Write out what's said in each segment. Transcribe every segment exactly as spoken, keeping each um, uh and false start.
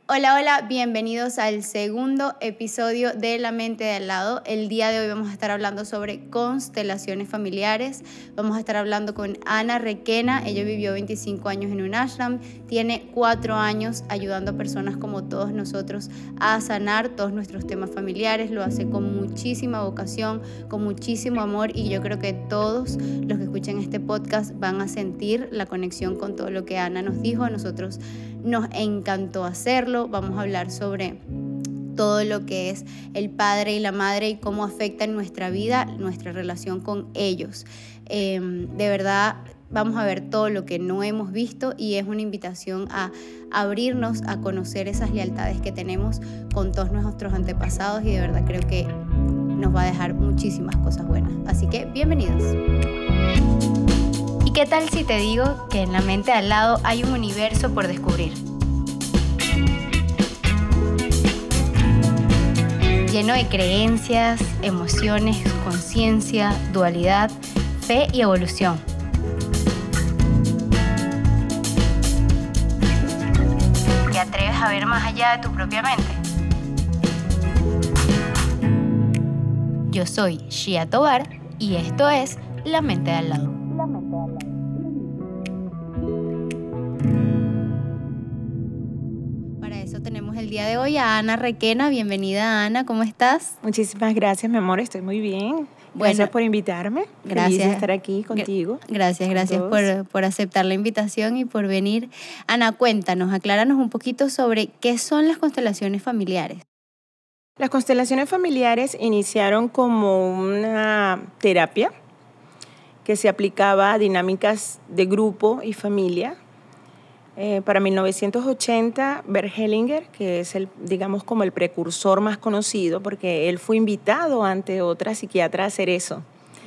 Hola, hola, bienvenidos al segundo episodio de La Mente de Al Lado. El día de hoy vamos a estar hablando sobre constelaciones familiares. Vamos a estar hablando con Ana Requena. Ella vivió veinticinco años en un ashram, tiene cuatro años ayudando a personas como todos nosotros a sanar todos nuestros temas familiares. Lo hace con muchísima vocación, con muchísimo amor, y yo creo que todos los que escuchen este podcast van a sentir la conexión con todo lo que Ana nos dijo. A nosotros nos encantó hacerlo. Vamos a hablar sobre todo lo que es el padre y la madre y cómo afecta en nuestra vida, nuestra relación con ellos. Eh, de verdad, vamos a ver todo lo que no hemos visto y es una invitación a abrirnos a conocer esas lealtades que tenemos con todos nuestros antepasados, y de verdad creo que nos va a dejar muchísimas cosas buenas. Así que, bienvenidos. ¿Y qué tal si te digo que en La Mente de Al Lado hay un universo por descubrir? Lleno de creencias, emociones, conciencia, dualidad, fe y evolución. ¿Te atreves a ver más allá de tu propia mente? Yo soy Shia Tobar y esto es La Mente de Al Lado. La Mente de Al Lado. Para eso tenemos el día de hoy a Ana Requena. Bienvenida, Ana, ¿cómo estás? Muchísimas gracias, mi amor, estoy muy bien. Gracias bueno, por invitarme. Gracias. Feliz de estar aquí contigo. Gracias, gracias por, por aceptar la invitación y por venir. Ana, cuéntanos, acláranos un poquito sobre qué son las constelaciones familiares. Las constelaciones familiares iniciaron como una terapia que se aplicaba a dinámicas de grupo y familia. Eh, para mil novecientos ochenta, Bert Hellinger, que es el, digamos, como el precursor más conocido, porque él fue invitado ante otra psiquiatra a hacer eso.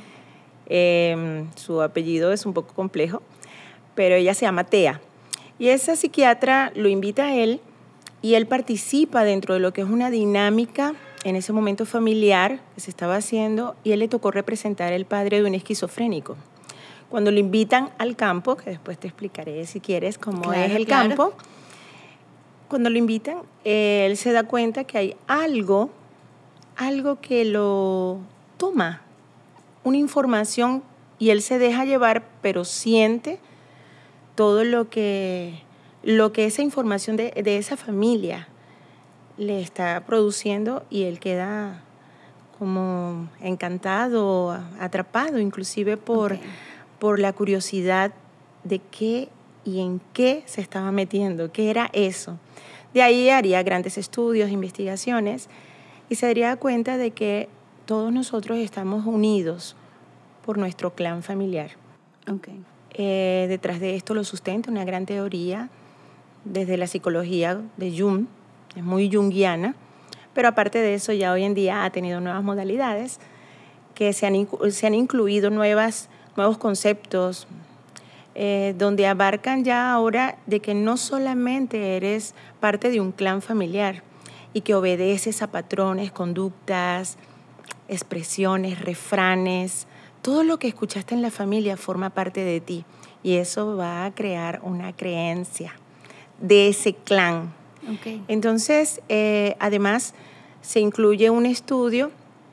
Eh, su apellido es un poco complejo, pero ella se llama Thea. Y esa psiquiatra lo invita a él y él participa dentro de lo que es una dinámica en ese momento familiar que se estaba haciendo, y él le tocó representar el padre de un esquizofrénico. Cuando lo invitan al campo, que después te explicaré si quieres cómo claro, es el claro. campo, cuando lo invitan, eh, él se da cuenta que hay algo, algo que lo toma, una información, y él se deja llevar, pero siente todo lo que, lo que esa información de, de esa familia le está produciendo, y él queda como encantado, atrapado inclusive por... Okay. por la curiosidad de qué y en qué se estaba metiendo, qué era eso. De ahí haría grandes estudios, investigaciones, y se daría cuenta de que todos nosotros estamos unidos por nuestro clan familiar. Okay. Eh, detrás de esto lo sustenta una gran teoría desde la psicología de Jung, es muy junguiana, pero aparte de eso ya hoy en día ha tenido nuevas modalidades que se han, se han incluido nuevas nuevos conceptos, eh, donde abarcan ya ahora de que no solamente eres parte de un clan familiar y que obedeces a patrones, conductas, expresiones, refranes, todo lo que escuchaste en la familia forma parte de ti, y eso va a crear una creencia de ese clan. Okay. Entonces, eh, además, se incluye un estudio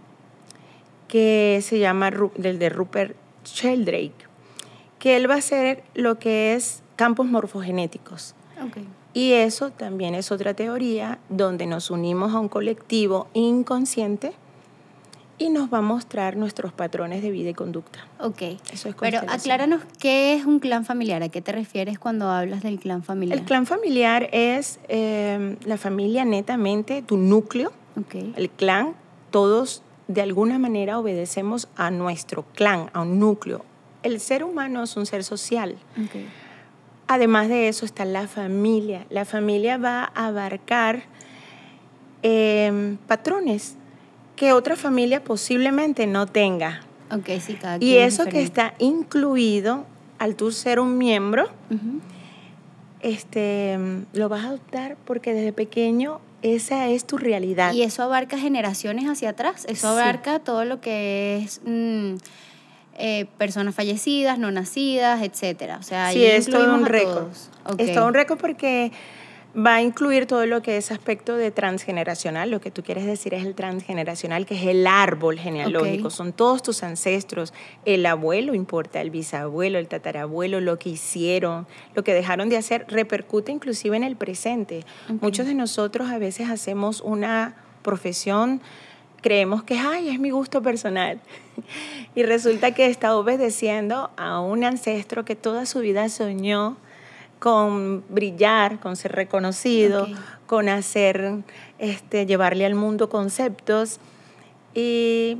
que se llama el de Rupert Sheldrake, que él va a hacer lo que es campos morfogenéticos. Okay. Y eso también es otra teoría donde nos unimos a un colectivo inconsciente y nos va a mostrar nuestros patrones de vida y conducta. Ok, eso es pero acláranos qué es un clan familiar. ¿A qué te refieres cuando hablas del clan familiar? El clan familiar es eh, la familia netamente, tu núcleo. Okay. El clan, todos de alguna manera obedecemos a nuestro clan, a un núcleo. El ser humano es un ser social. Okay. Además de eso está la familia. La familia va a abarcar eh, patrones que otra familia posiblemente no tenga. Okay, sí, cada y eso que está incluido al tú ser un miembro, uh-huh. este, lo vas a adoptar porque desde pequeño esa es tu realidad. Y eso abarca generaciones hacia atrás, eso sí. abarca todo lo que es mmm, eh, personas fallecidas, no nacidas, etcétera. O sea, sí, ahí es todo un a récord. todos. Okay. Es todo un récord porque va a incluir todo lo que es aspecto de transgeneracional. Lo que tú quieres decir es el transgeneracional, que es el árbol genealógico. Okay. Son todos tus ancestros. El abuelo importa, el bisabuelo, el tatarabuelo, lo que hicieron, lo que dejaron de hacer, repercute inclusive en el presente. Okay. Muchos de nosotros a veces hacemos una profesión, creemos que ay, es mi gusto personal. Y resulta que está obedeciendo a un ancestro que toda su vida soñó con brillar, con ser reconocido, okay. con hacer, este, llevarle al mundo conceptos. Y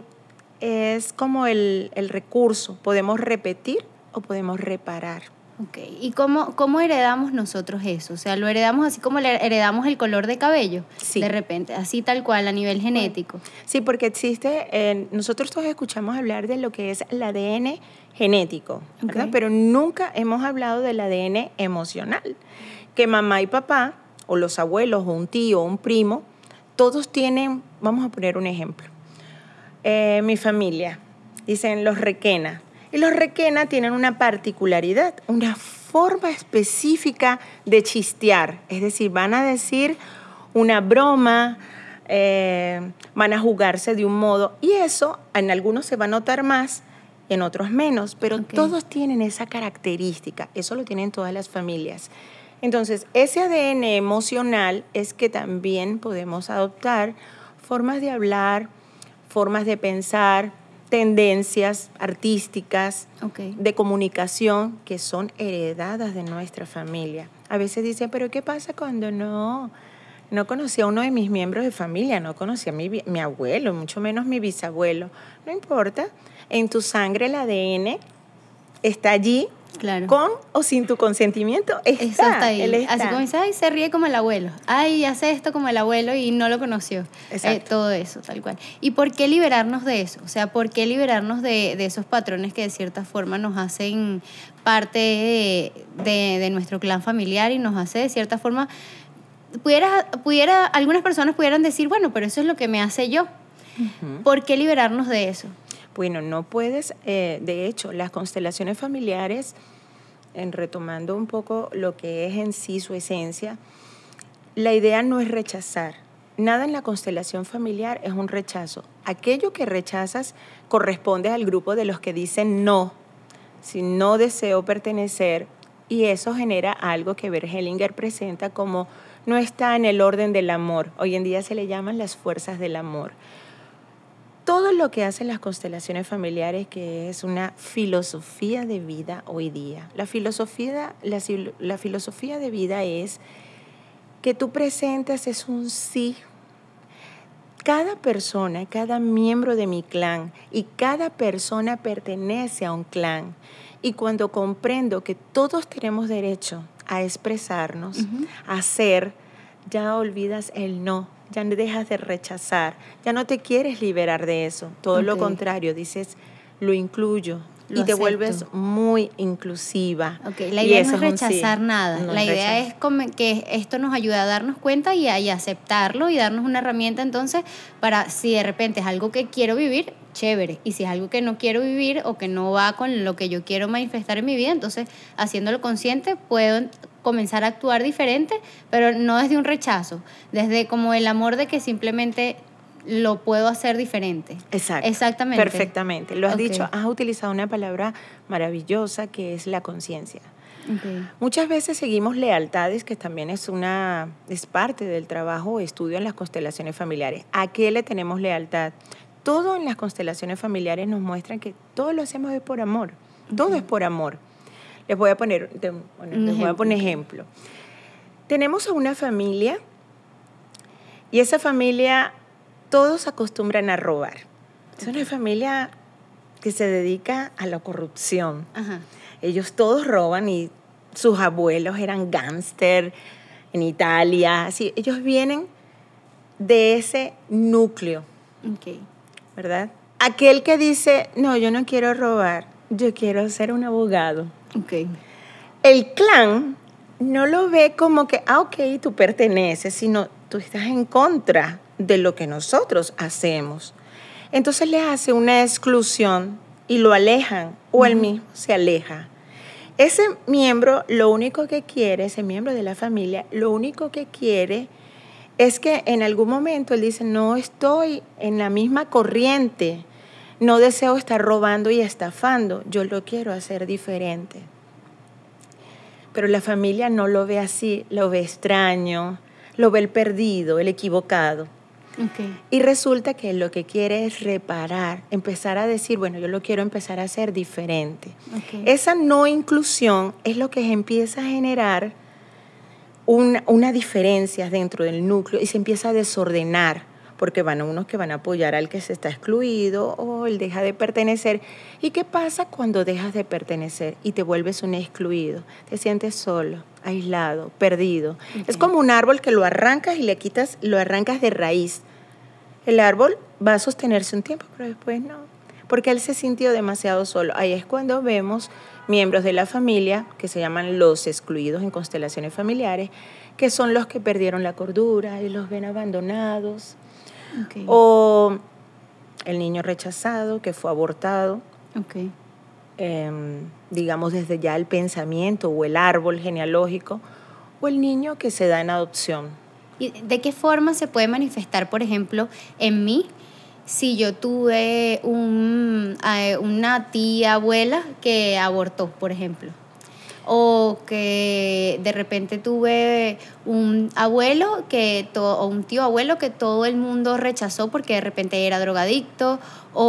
es como el, el recurso. Podemos repetir o podemos reparar. Okay. ¿Y cómo, cómo heredamos nosotros eso? O sea, ¿lo heredamos así como le heredamos el color de cabello? Sí. De repente, así tal cual, a nivel genético. Sí, porque existe, eh, nosotros todos escuchamos hablar de lo que es el A D N genético, ¿verdad? Okay. Pero nunca hemos hablado del A D N emocional, que mamá y papá, o los abuelos, o un tío, o un primo, todos tienen, vamos a poner un ejemplo. Eh, mi familia, dicen los Requena. Y los Requena tienen una particularidad, una forma específica de chistear. Es decir, van a decir una broma, eh, van a jugarse de un modo. Y eso en algunos se va a notar más, en otros menos. Pero okay. todos tienen esa característica. Eso lo tienen todas las familias. Entonces, ese A D N emocional es que también podemos adoptar formas de hablar, formas de pensar, tendencias artísticas, okay. de comunicación que son heredadas de nuestra familia. A veces dicen, pero ¿qué pasa cuando no, no conocí a uno de mis miembros de familia? No conocí a mi, mi abuelo, mucho menos mi bisabuelo. No importa, en tu sangre el A D N está allí, claro. con o sin tu consentimiento. Está, Eso está ahí. Él está. Así como dice, ay, se ríe como el abuelo. Ay, hace esto como el abuelo y no lo conoció. Eh, todo eso, tal cual. ¿Y por qué liberarnos de eso? O sea, ¿por qué liberarnos de, de esos patrones que de cierta forma nos hacen parte de, de, de nuestro clan familiar y nos hace de cierta forma... Pudiera, pudiera, algunas personas pudieran decir, bueno, pero eso es lo que me hace yo. Uh-huh. ¿Por qué liberarnos de eso? Bueno, no puedes, eh, de hecho, las constelaciones familiares, en retomando un poco lo que es en sí su esencia, la idea no es rechazar. Nada en la constelación familiar es un rechazo. Aquello que rechazas corresponde al grupo de los que dicen no, si no deseo pertenecer, y eso genera algo que Bert Hellinger presenta como no está en el orden del amor. Hoy en día se le llaman las fuerzas del amor. Todo lo que hacen las constelaciones familiares, que es una filosofía de vida hoy día. La filosofía, la, la filosofía de vida es que tú presentas es un sí. Cada persona, cada miembro de mi clan y cada persona pertenece a un clan. Y cuando comprendo que todos tenemos derecho a expresarnos, uh-huh. a ser, ya olvidas el no. Ya no dejas de rechazar, ya no te quieres liberar de eso. Todo okay. lo contrario, dices, lo incluyo lo y te acepto. Vuelves muy inclusiva. Okay. La idea no es rechazar sí. nada. No la es idea rechazar. Es que esto nos ayuda a darnos cuenta y a y aceptarlo y darnos una herramienta entonces para si de repente es algo que quiero vivir, chévere. Y si es algo que no quiero vivir o que no va con lo que yo quiero manifestar en mi vida, entonces haciéndolo consciente puedo comenzar a actuar diferente, pero no desde un rechazo, desde como el amor de que simplemente lo puedo hacer diferente. Exacto. Exactamente. Perfectamente. Lo has okay. dicho, has utilizado una palabra maravillosa que es la conciencia. Okay. Muchas veces seguimos lealtades, que también es, una, es parte del trabajo o estudio en las constelaciones familiares. ¿A qué le tenemos lealtad? Todo en las constelaciones familiares nos muestran que todo lo hacemos es por amor. Okay. Todo es por amor. Les voy a poner, bueno, les voy a poner ejemplo. Tenemos a una familia y esa familia todos acostumbran a robar. Es una familia que se dedica a la corrupción. Ajá. Ellos todos roban y sus abuelos eran gángster en Italia. Así, ellos vienen de ese núcleo, okay. ¿verdad? Aquel que dice, no, yo no quiero robar, yo quiero ser un abogado. Okay. El clan no lo ve como que, ah, ok, tú perteneces, sino tú estás en contra de lo que nosotros hacemos. Entonces les hace una exclusión y lo alejan, o él mismo se aleja. Ese miembro, lo único que quiere, ese miembro de la familia, lo único que quiere es que en algún momento él dice, no estoy en la misma corriente, no deseo estar robando y estafando, yo lo quiero hacer diferente. Pero la familia no lo ve así, lo ve extraño, lo ve el perdido, el equivocado. Okay. Y resulta que lo que quiere es reparar, empezar a decir, bueno, yo lo quiero empezar a hacer diferente. Okay. Esa no inclusión es lo que empieza a generar una, una diferencia dentro del núcleo y se empieza a desordenar, porque van unos que van a apoyar al que se está excluido o él deja de pertenecer. ¿Y qué pasa cuando dejas de pertenecer y te vuelves un excluido? Te sientes solo, aislado, perdido. Okay. Es como un árbol que lo arrancas y le quitas, lo arrancas de raíz. El árbol va a sostenerse un tiempo, pero después no, porque él se sintió demasiado solo. Ahí es cuando vemos miembros de la familia, que se llaman los excluidos en constelaciones familiares, que son los que perdieron la cordura y los ven abandonados. Okay. O el niño rechazado que fue abortado. Okay. Eh, digamos desde ya el pensamiento o el árbol genealógico, o el niño que se da en adopción. ¿Y de qué forma se puede manifestar, por ejemplo, en mí, si yo tuve un, una tía abuela que abortó, por ejemplo? O que de repente tuve un abuelo que to, o un tío abuelo que todo el mundo rechazó porque de repente era drogadicto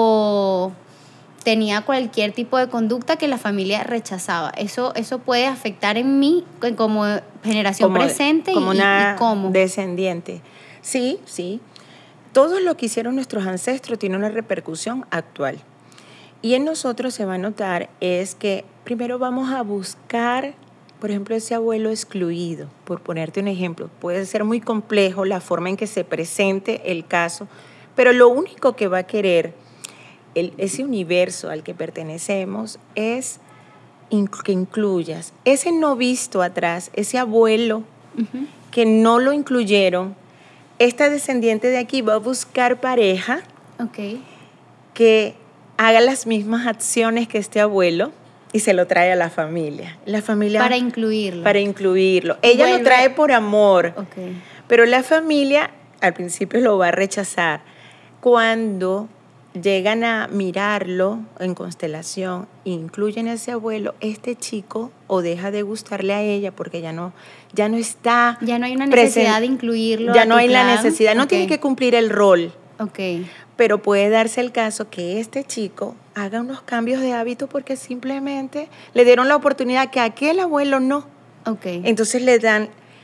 o tenía cualquier tipo de conducta que la familia rechazaba. Eso, eso puede afectar en mí como generación como, presente como y, una y cómo. Descendiente. Sí, sí. Todo lo que hicieron nuestros ancestros tiene una repercusión actual. Y en nosotros se va a notar es que primero vamos a buscar, por ejemplo, ese abuelo excluido, por ponerte un ejemplo. Puede ser muy complejo la forma en que se presente el caso, pero lo único que va a querer el, ese universo al que pertenecemos es inc- que incluyas. Ese no visto atrás, ese abuelo uh-huh. que no lo incluyeron, esta descendiente de aquí va a buscar pareja okay. que haga las mismas acciones que este abuelo y se lo trae a la familia. La familia para incluirlo. Para incluirlo. Ella Vuelve. Lo trae por amor, okay. pero la familia al principio lo va a rechazar. Cuando llegan a mirarlo en constelación, incluyen a ese abuelo, este chico o deja de gustarle a ella porque ya no, ya no está... Ya no hay una necesidad present- de incluirlo. Ya no hay plan. la necesidad, no okay. tiene que cumplir el rol. Okay. Pero puede darse el caso que este chico haga unos cambios de hábito porque simplemente le dieron la oportunidad que a aquel abuelo no. Okay. Entonces le dan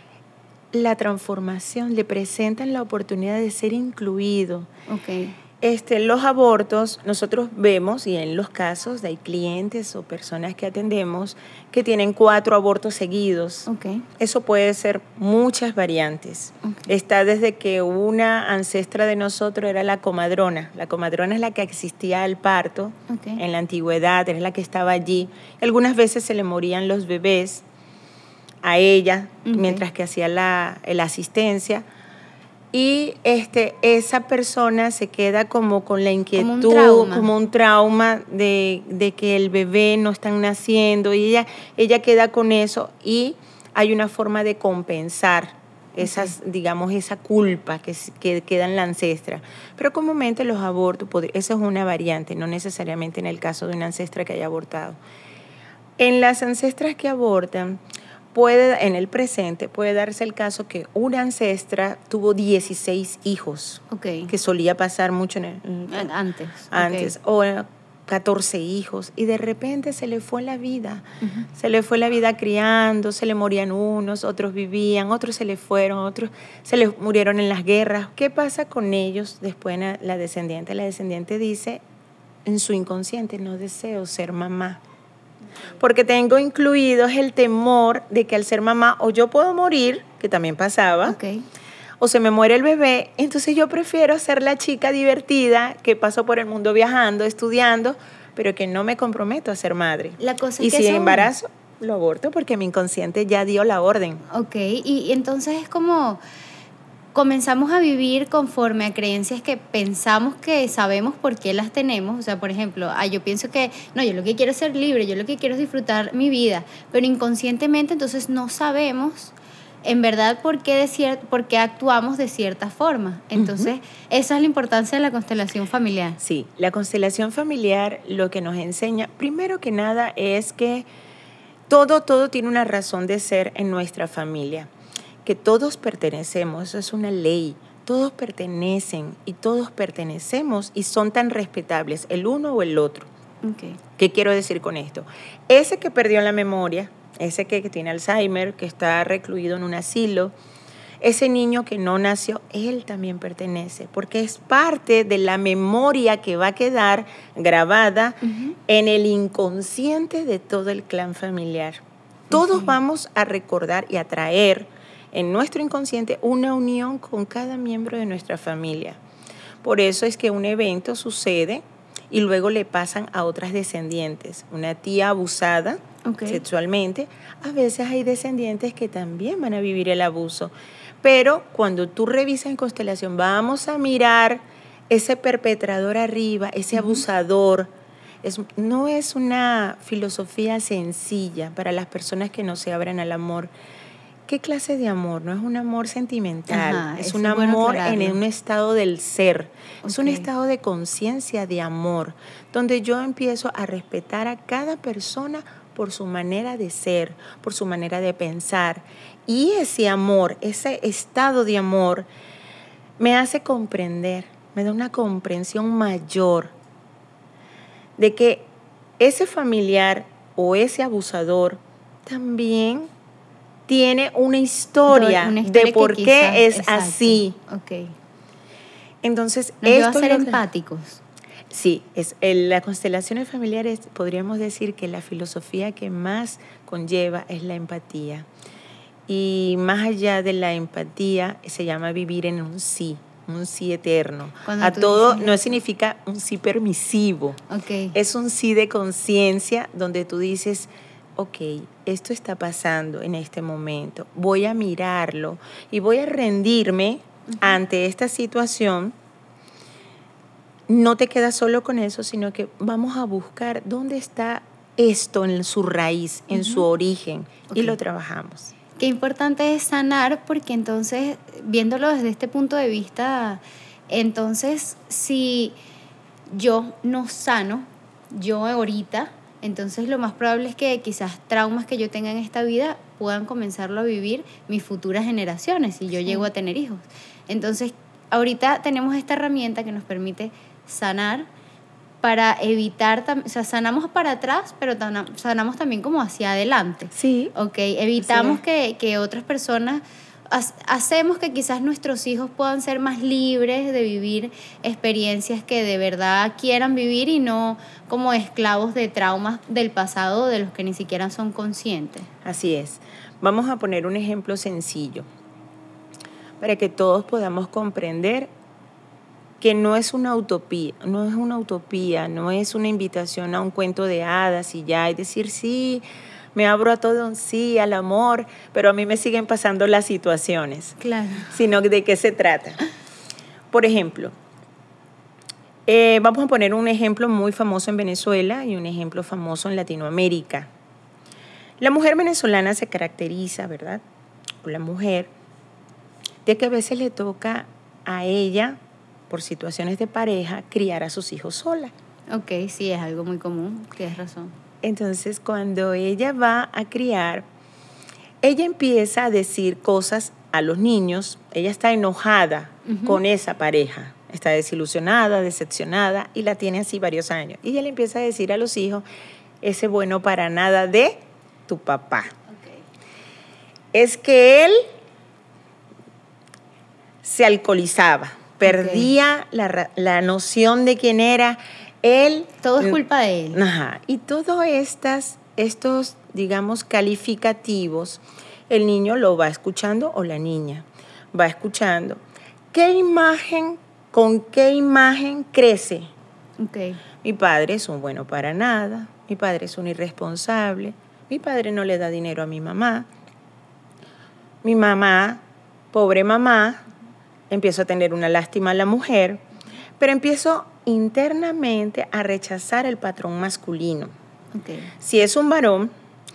la transformación, le presentan la oportunidad de ser incluido. Okay. Este, los abortos, nosotros vemos, y en los casos hay clientes o personas que atendemos que tienen cuatro abortos seguidos. Okay. Eso puede ser muchas variantes. Okay. Está desde que una ancestra de nosotros era la comadrona. La comadrona es la que asistía al parto okay. en la antigüedad, es la que estaba allí. Algunas veces se le morían los bebés a ella okay. mientras que hacía la, la asistencia. Y este, esa persona se queda como con la inquietud, como un trauma, como un trauma de, de que el bebé no está naciendo y ella, ella queda con eso y hay una forma de compensar esas, okay. digamos, esa culpa que, que queda en la ancestra. Pero comúnmente los abortos, esa es una variante, no necesariamente en el caso de una ancestra que haya abortado. En las ancestras que abortan, puede, en el presente puede darse el caso que una ancestra tuvo dieciséis hijos, okay. que solía pasar mucho en el, antes, antes okay. o catorce hijos, y de repente se le fue la vida, uh-huh. se le fue la vida criando, se le morían unos, otros vivían, otros se le fueron, otros se les murieron en las guerras. ¿Qué pasa con ellos después la descendiente? La descendiente dice en su inconsciente, no deseo ser mamá. Porque tengo incluido el temor de que al ser mamá o yo puedo morir, que también pasaba, okay. o se me muere el bebé, entonces yo prefiero ser la chica divertida que paso por el mundo viajando, estudiando, pero que no me comprometo a ser madre. La cosa y es que si son... embarazo, lo aborto porque mi inconsciente ya dio la orden. Ok, y, y entonces es como... comenzamos a vivir conforme a creencias que pensamos que sabemos por qué las tenemos. O sea, por ejemplo, ah, yo pienso que, no, yo lo que quiero es ser libre, yo lo que quiero es disfrutar mi vida, pero inconscientemente entonces no sabemos en verdad por qué, de cier- por qué actuamos de cierta forma. Entonces, uh-huh. esa es la importancia de la constelación familiar. Sí, la constelación familiar lo que nos enseña, primero que nada, es que todo, todo tiene una razón de ser en nuestra familia. Que todos pertenecemos, eso es una ley, todos pertenecen y todos pertenecemos y son tan respetables el uno o el otro. Okay. ¿Qué quiero decir con esto? Ese que perdió la memoria, ese que, que tiene Alzheimer, que está recluido en un asilo, ese niño que no nació, él también pertenece, porque es parte de la memoria que va a quedar grabada uh-huh. en el inconsciente de todo el clan familiar. Todos uh-huh. vamos a recordar y a traer en nuestro inconsciente una unión con cada miembro de nuestra familia. Por eso es que un evento sucede y luego le pasan a otras descendientes. Una tía abusada okay. sexualmente, a veces hay descendientes que también van a vivir el abuso. Pero cuando tú revisas en constelación, vamos a mirar ese perpetrador arriba, ese uh-huh. abusador. Es, no es una filosofía sencilla para las personas que no se abran al amor. ¿Qué clase de amor? No es un amor sentimental, Ajá, es un amor bueno en un estado del ser, okay. es un estado de conciencia de amor, donde yo empiezo a respetar a cada persona por su manera de ser, por su manera de pensar. Y ese amor, ese estado de amor, me hace comprender, me da una comprensión mayor de que ese familiar o ese abusador también tiene una historia, una historia de por qué quizás, es exacto. así. Okay. Entonces, nos esto lleva a ser empáticos. Sí, es, el, las constelaciones familiares, podríamos decir que la filosofía que más conlleva es la empatía. Y más allá de la empatía, se llama vivir en un sí, un sí eterno. A todo dices... no significa un sí permisivo. Okay. Es un sí de conciencia donde tú dices, ok, esto está pasando en este momento, voy a mirarlo y voy a rendirme uh-huh. ante esta situación. No te quedas solo con eso, sino que vamos a buscar dónde está esto en su raíz, en uh-huh. su origen, okay. y lo trabajamos. Qué importante es sanar, porque entonces, viéndolo desde este punto de vista, entonces, si yo no sano, yo ahorita, entonces lo más probable es que quizás traumas que yo tenga en esta vida puedan comenzarlo a vivir mis futuras generaciones si yo sí. llego a tener hijos. Entonces, ahorita tenemos esta herramienta que nos permite sanar para evitar, o sea, sanamos para atrás, pero sanamos también como hacia adelante. Sí. Ok, evitamos que, que otras personas, hacemos que quizás nuestros hijos puedan ser más libres de vivir experiencias que de verdad quieran vivir y no como esclavos de traumas del pasado de los que ni siquiera son conscientes. Así es. Vamos a poner un ejemplo sencillo para que todos podamos comprender que no es una utopía, no es una utopía, no es una invitación a un cuento de hadas y ya, y decir sí, me abro a todo, sí, al amor, pero a mí me siguen pasando las situaciones. Claro. Sino de qué se trata. Por ejemplo, eh, vamos a poner un ejemplo muy famoso en Venezuela y un ejemplo famoso en Latinoamérica. La mujer venezolana se caracteriza, ¿verdad? O la mujer, de que a veces le toca a ella, por situaciones de pareja, criar a sus hijos sola. Ok, sí, es algo muy común, tienes razón. Entonces, cuando ella va a criar, ella empieza a decir cosas a los niños, ella está enojada uh-huh. con esa pareja, está desilusionada, decepcionada, y la tiene así varios años. Y ella le empieza a decir a los hijos, ese bueno para nada de tu papá. Okay. Es que él se alcoholizaba, perdía okay. la, la noción de quién era él. Todo es culpa de él. Ajá. Y todos estas, estos, digamos, calificativos, el niño lo va escuchando o la niña va escuchando. ¿Qué imagen, con qué imagen crece? Okay. Mi padre es un bueno para nada, mi padre es un irresponsable, mi padre no le da dinero a mi mamá, mi mamá, pobre mamá, empiezo a tener una lástima a la mujer, pero empiezo internamente a rechazar el patrón masculino. Okay. Si es un varón,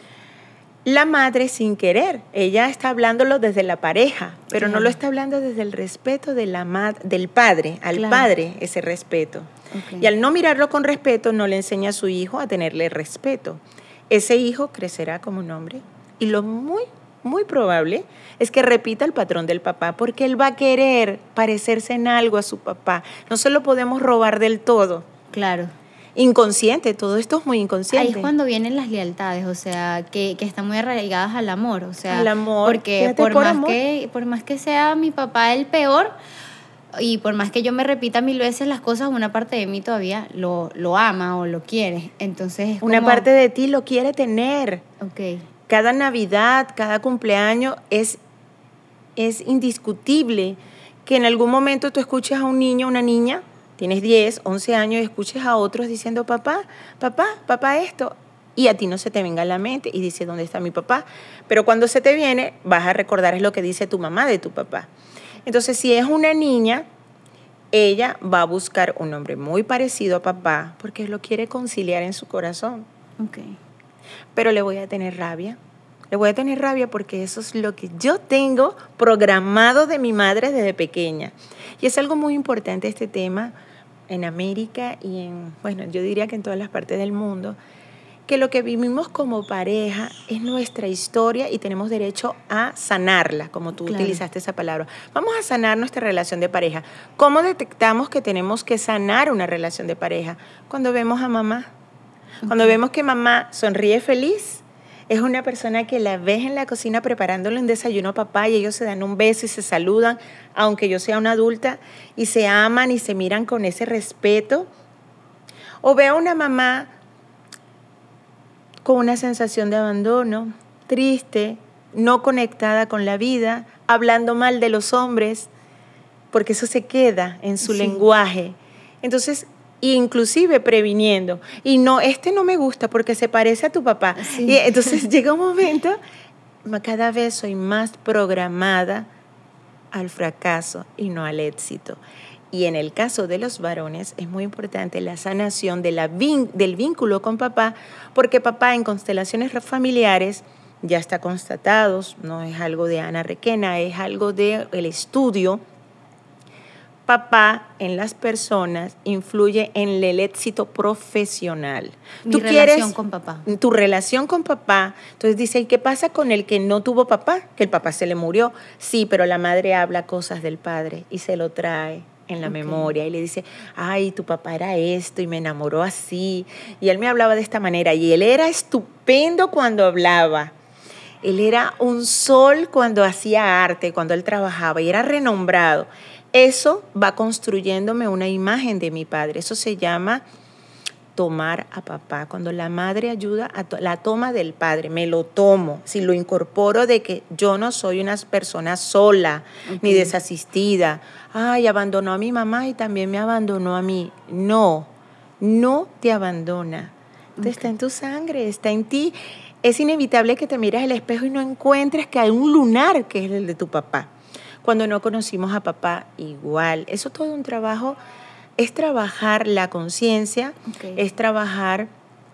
la madre sin querer, ella está hablándolo desde la pareja, pero claro, no lo está hablando desde el respeto de la mad- del padre, al claro, padre ese respeto. Okay. Y al no mirarlo con respeto, no le enseña a su hijo a tenerle respeto. Ese hijo crecerá como un hombre y lo muy, muy probable es que repita el patrón del papá, porque él va a querer parecerse en algo a su papá. No se lo podemos robar del todo. Claro. Inconsciente, todo esto es muy inconsciente. Ahí es cuando vienen las lealtades, o sea, que, que están muy arraigadas al amor, o sea, al amor, porque por, por más amor. que por más que sea mi papá el peor y por más que yo me repita mil veces las cosas, una parte de mí todavía lo, lo ama o lo quiere, entonces es una como... parte de ti lo quiere tener. Okay. Cada Navidad, cada cumpleaños es, es indiscutible que en algún momento tú escuches a un niño, una niña, tienes diez, once años y escuches a otros diciendo papá, papá, papá esto, y a ti no se te venga a la mente y dice ¿dónde está mi papá? Pero cuando se te viene vas a recordar es lo que dice tu mamá de tu papá. Entonces si es una niña, ella va a buscar un hombre muy parecido a papá porque lo quiere conciliar en su corazón. Okay. Pero le voy a tener rabia. Le voy a tener rabia porque eso es lo que yo tengo programado de mi madre desde pequeña. Y es algo muy importante este tema en América y en, bueno, yo diría que en todas las partes del mundo, que lo que vivimos como pareja es nuestra historia y tenemos derecho a sanarla, como tú claro, utilizaste esa palabra. Vamos a sanar nuestra relación de pareja. ¿Cómo detectamos que tenemos que sanar una relación de pareja? Cuando vemos a mamá. Cuando vemos que mamá sonríe feliz, es una persona que la ves en la cocina preparándole un desayuno a papá y ellos se dan un beso y se saludan, aunque yo sea una adulta, y se aman y se miran con ese respeto. O veo a una mamá con una sensación de abandono, triste, no conectada con la vida, hablando mal de los hombres, porque eso se queda en su sí. lenguaje. Entonces, inclusive previniendo, y no, este no me gusta porque se parece a tu papá. Sí. Y entonces llega un momento, cada vez soy más programada al fracaso y no al éxito. Y en el caso de los varones es muy importante la sanación de la vin- del vínculo con papá, porque papá en constelaciones familiares ya está constatado, no es algo de Ana Requena, es algo del estudio. Papá en las personas influye en el éxito profesional. Mi ¿Tú relación quieres, con papá. Tu relación con papá. Entonces dice, ¿y qué pasa con el que no tuvo papá? Que el papá se le murió. Sí, pero la madre habla cosas del padre y se lo trae en la okay. memoria y le dice, ay, tu papá era esto y me enamoró así. Y él me hablaba de esta manera y él era estupendo cuando hablaba. Él era un sol cuando hacía arte, cuando él trabajaba y era renombrado. Eso va construyéndome una imagen de mi padre. Eso se llama tomar a papá. Cuando la madre ayuda a to- la toma del padre, me lo tomo. Si lo incorporo de que yo no soy una persona sola okay. ni desasistida. Ay, abandonó a mi mamá y también me abandonó a mí. No, no te abandona. Okay. Está en tu sangre, está en ti. Es inevitable que te mires al espejo y no encuentres que hay un lunar que es el de tu papá. Cuando no conocimos a papá, igual. Eso todo un trabajo, es trabajar la conciencia, okay. es trabajar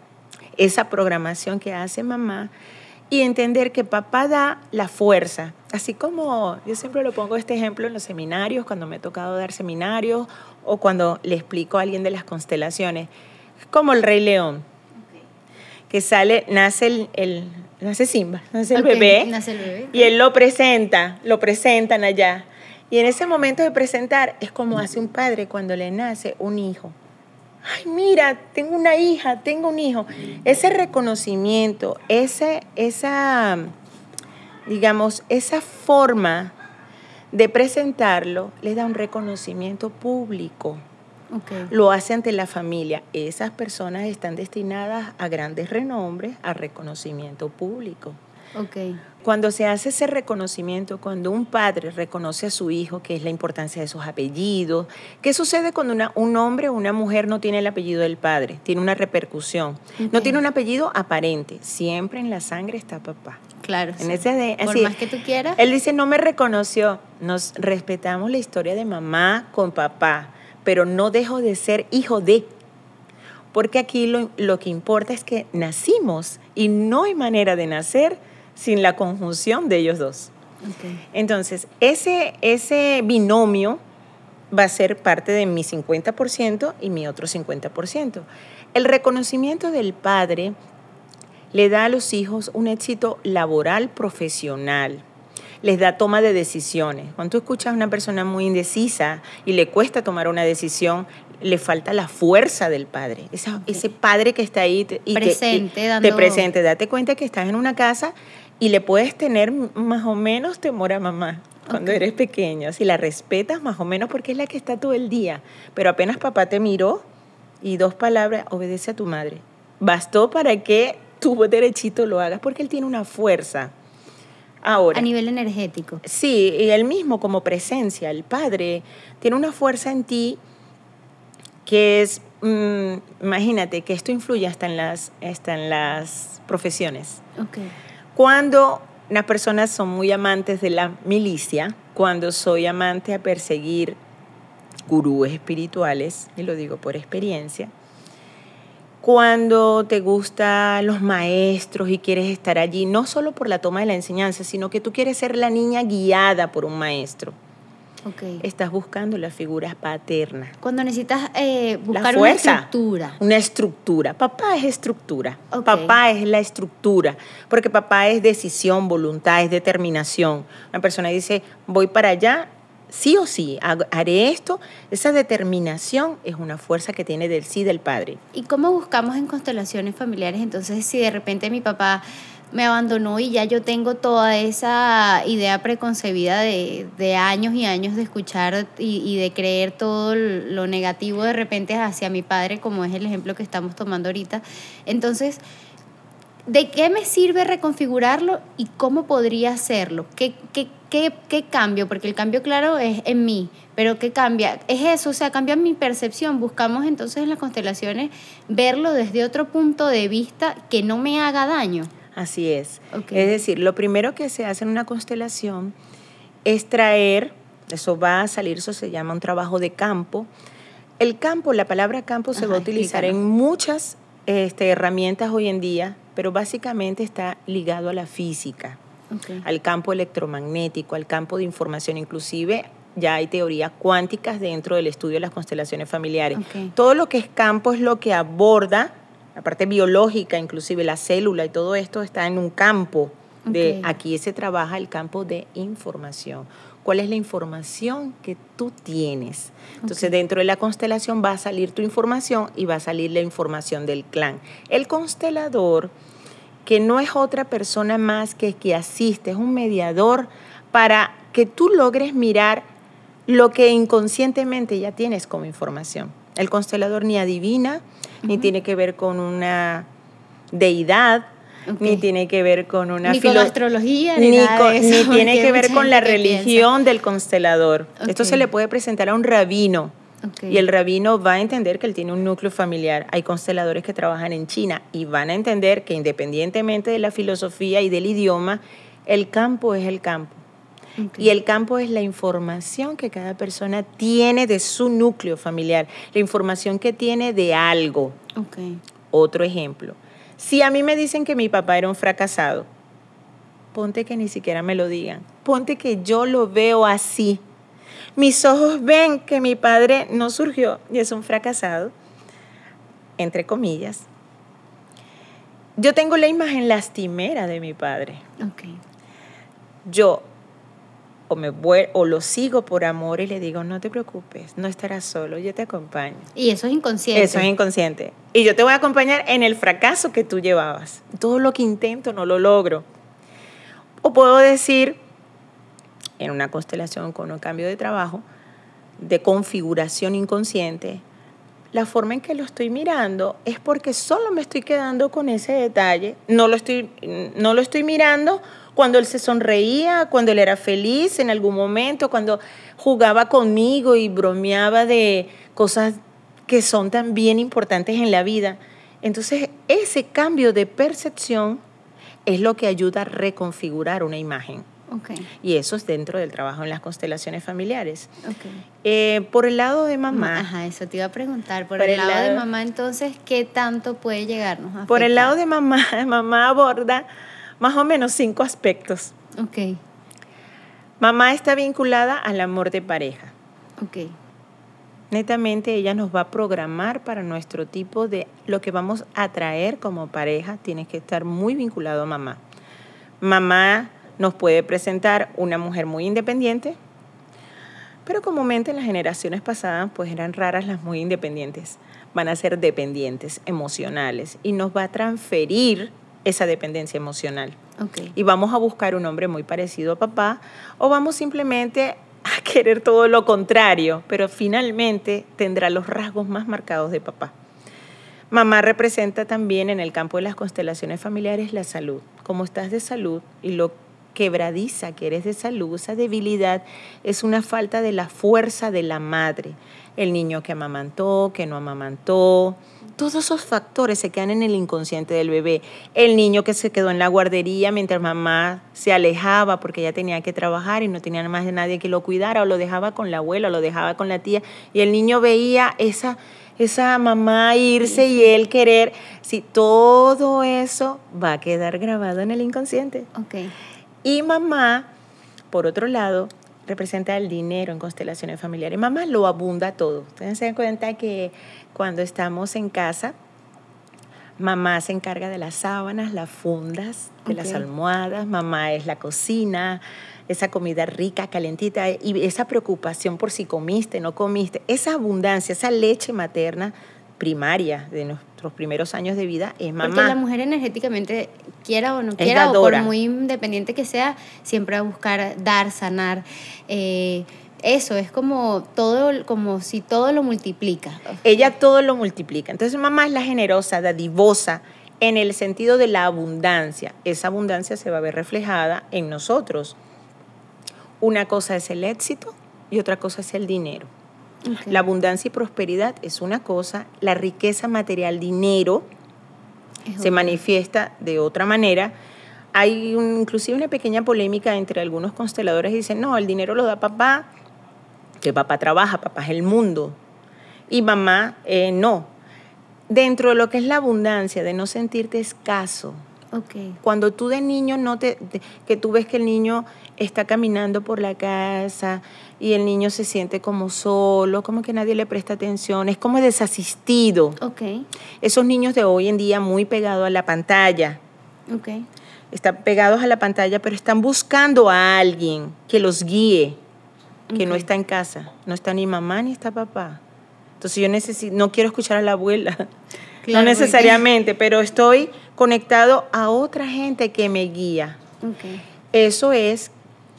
esa programación que hace mamá y entender que papá da la fuerza. Así como yo siempre lo pongo este ejemplo en los seminarios, cuando me ha tocado dar seminarios o cuando le explico a alguien de las constelaciones, como el Rey León, okay. que sale, nace el... el Nace Simba, nace el, okay, bebé, nace el bebé y él lo presenta, lo presentan allá. Y en ese momento de presentar es como hace un padre cuando le nace un hijo. Ay, mira, tengo una hija, tengo un hijo. Ese reconocimiento, ese, esa, digamos, esa forma de presentarlo le da un reconocimiento público. Okay. Lo hace ante la familia. Esas personas están destinadas a grandes renombres, a reconocimiento público. Okay. Cuando se hace ese reconocimiento, cuando un padre reconoce a su hijo, que es la importancia de sus apellidos, ¿qué sucede cuando una, un hombre o una mujer no tiene el apellido del padre? Tiene una repercusión. Okay. No tiene un apellido aparente. Siempre en la sangre está papá. Claro. En sí. ese de, Por así, más que tú quieras. Él dice, no me reconoció. Nos respetamos la historia de mamá con papá, pero no dejo de ser hijo de. Porque aquí lo, lo que importa es que nacimos y no hay manera de nacer sin la conjunción de ellos dos. Okay. Entonces, ese, ese binomio va a ser parte de mi cincuenta por ciento y mi otro cincuenta por ciento. El reconocimiento del padre le da a los hijos un éxito laboral, profesional. Les da toma de decisiones. Cuando tú escuchas a una persona muy indecisa y le cuesta tomar una decisión, le falta la fuerza del padre. Esa, okay. Ese padre que está ahí te, y presente, te, y dando... te presente. Date cuenta que estás en una casa y le puedes tener más o menos temor a mamá cuando okay. eres pequeño. Si la respetas más o menos porque es la que está todo el día. Pero apenas papá te miró y dos palabras, obedece a tu madre. Bastó para que tú derechito lo hagas porque él tiene una fuerza. Ahora, a nivel energético. Sí, y él mismo como presencia, el padre, tiene una fuerza en ti que es, mmm, imagínate que esto influye hasta en las, hasta en las profesiones. Okay. Cuando las personas son muy amantes de la milicia, cuando soy amante a perseguir gurúes espirituales, y lo digo por experiencia, cuando te gustan los maestros y quieres estar allí, no solo por la toma de la enseñanza, sino que tú quieres ser la niña guiada por un maestro. Okay. Estás buscando la figura paterna. Cuando necesitas eh, buscar una estructura. Una estructura. Papá es estructura. Okay. Papá es la estructura. Porque papá es decisión, voluntad, es determinación. Una persona dice, voy para allá, sí o sí, haré esto. Esa determinación es una fuerza que tiene del sí del padre. ¿Y cómo buscamos en constelaciones familiares? Entonces, si de repente mi papá me abandonó y ya yo tengo toda esa idea preconcebida de, de años y años de escuchar y, y de creer todo lo negativo de repente hacia mi padre, como es el ejemplo que estamos tomando ahorita. Entonces, ¿de qué me sirve reconfigurarlo y cómo podría hacerlo? ¿Qué, qué, qué, qué cambio? Porque el cambio, claro, es en mí, pero ¿qué cambia? Es eso, o sea, cambia mi percepción. Buscamos entonces en las constelaciones verlo desde otro punto de vista que no me haga daño. Así es. Okay. Es decir, lo primero que se hace en una constelación es traer, eso va a salir, eso se llama un trabajo de campo. El campo, la palabra campo se Ajá, va a utilizar explícalo. en muchas este, herramientas hoy en día, pero básicamente está ligado a la física, okay. al campo electromagnético, al campo de información, inclusive ya hay teorías cuánticas dentro del estudio de las constelaciones familiares. Okay. Todo lo que es campo es lo que aborda la parte biológica, inclusive la célula y todo esto está en un campo. De, okay. Aquí se trabaja el campo de información. ¿Cuál es la información que tú tienes? Entonces, okay. dentro de la constelación va a salir tu información y va a salir la información del clan. El constelador, que no es otra persona más que que asiste, es un mediador para que tú logres mirar lo que inconscientemente ya tienes como información. El constelador ni adivina, uh-huh. ni tiene que ver con una deidad, okay. ni tiene que ver con una... Ni filo- con la astrología, ni, ni nada con, de eso. Ni tiene que ver con la que religión piensa. del constelador. Okay. Esto se le puede presentar a un rabino, okay. y el rabino va a entender que él tiene un núcleo familiar. Hay consteladores que trabajan en China y van a entender que independientemente de la filosofía y del idioma, el campo es el campo. Okay. Y el campo es la información que cada persona tiene de su núcleo familiar, la información que tiene de algo. Okay. Otro ejemplo, si a mí me dicen que mi papá era un fracasado, ponte que ni siquiera me lo digan, ponte que yo lo veo así. Mis ojos ven que mi padre no surgió y es un fracasado, entre comillas. Yo tengo la imagen lastimera de mi padre. Okay. Yo O, me vuel- o lo sigo por amor y le digo, no te preocupes, no estarás solo, yo te acompaño. Y eso es inconsciente. Eso es inconsciente. Y yo te voy a acompañar en el fracaso que tú llevabas. Todo lo que intento no lo logro. O puedo decir, en una constelación con un cambio de trabajo, de configuración inconsciente, la forma en que lo estoy mirando es porque solo me estoy quedando con ese detalle. No lo estoy, no lo estoy mirando cuando él se sonreía, cuando él era feliz en algún momento, cuando jugaba conmigo y bromeaba de cosas que son también importantes en la vida. Entonces, ese cambio de percepción es lo que ayuda a reconfigurar una imagen. Okay. Y eso es dentro del trabajo en las constelaciones familiares. Okay. Eh, por el lado de mamá. Ajá, eso te iba a preguntar. Por, por el, el lado, lado de mamá, entonces, ¿qué tanto puede llegarnos a afectar? Por el lado de mamá, mamá aborda más o menos cinco aspectos. Ok. Mamá está vinculada al amor de pareja. Ok. Netamente ella nos va a programar para nuestro tipo de lo que vamos a traer como pareja. Tiene que estar muy vinculado a mamá. Mamá nos puede presentar una mujer muy independiente, pero comúnmente en las generaciones pasadas pues eran raras las muy independientes. Van a ser dependientes emocionales y nos va a transferir esa dependencia emocional. Okay. Y vamos a buscar un hombre muy parecido a papá o vamos simplemente a querer todo lo contrario, pero finalmente tendrá los rasgos más marcados de papá. Mamá representa también en el campo de las constelaciones familiares la salud. Como estás de salud y lo quebradiza que eres de salud, esa debilidad es una falta de la fuerza de la madre. El niño que amamantó, que no amamantó, todos esos factores se quedan en el inconsciente del bebé. El niño que se quedó en la guardería mientras mamá se alejaba porque ella tenía que trabajar y no tenía más de nadie que lo cuidara, o lo dejaba con la abuela, o lo dejaba con la tía, y el niño veía esa, esa mamá irse y él querer. Sí, todo eso va a quedar grabado en el inconsciente. Okay. Y mamá, por otro lado, representa el dinero en constelaciones familiares. Mamá lo abunda todo. Ustedes se dan cuenta que cuando estamos en casa, mamá se encarga de las sábanas, las fundas, de okay. las almohadas. Mamá es la cocina, esa comida rica, calentita, y esa preocupación por si comiste, no comiste. Esa abundancia, esa leche materna primaria de nuestros primeros años de vida es mamá. Porque la mujer energéticamente, quiera o no quiera, o por muy independiente que sea, siempre va a buscar dar, sanar. Eh, eso es como todo, como si todo lo multiplica. Ella todo lo multiplica. Entonces mamá es la generosa, dadivosa, en el sentido de la abundancia. Esa abundancia se va a ver reflejada en nosotros. Una cosa es el éxito y otra cosa es el dinero. Okay. La abundancia y prosperidad es una cosa, la riqueza material, dinero, es se otra. Manifiesta de otra manera. Hay un, inclusive una pequeña polémica entre algunos consteladores que dicen, no, el dinero lo da papá, que papá trabaja, papá es el mundo, y mamá eh, no. Dentro de lo que es la abundancia, de no sentirte escaso, okay. Cuando tú de niño, no te, te, que tú ves que el niño está caminando por la casa y el niño se siente como solo, como que nadie le presta atención, es como desasistido. Okay. Esos niños de hoy en día muy pegados a la pantalla. Okay. Están pegados a la pantalla, pero están buscando a alguien que los guíe, que okay. no está en casa, no está ni mamá ni está papá. Entonces yo necesito, no quiero escuchar a la abuela, claro, no necesariamente, pero estoy conectado a otra gente que me guía. Okay. Eso es,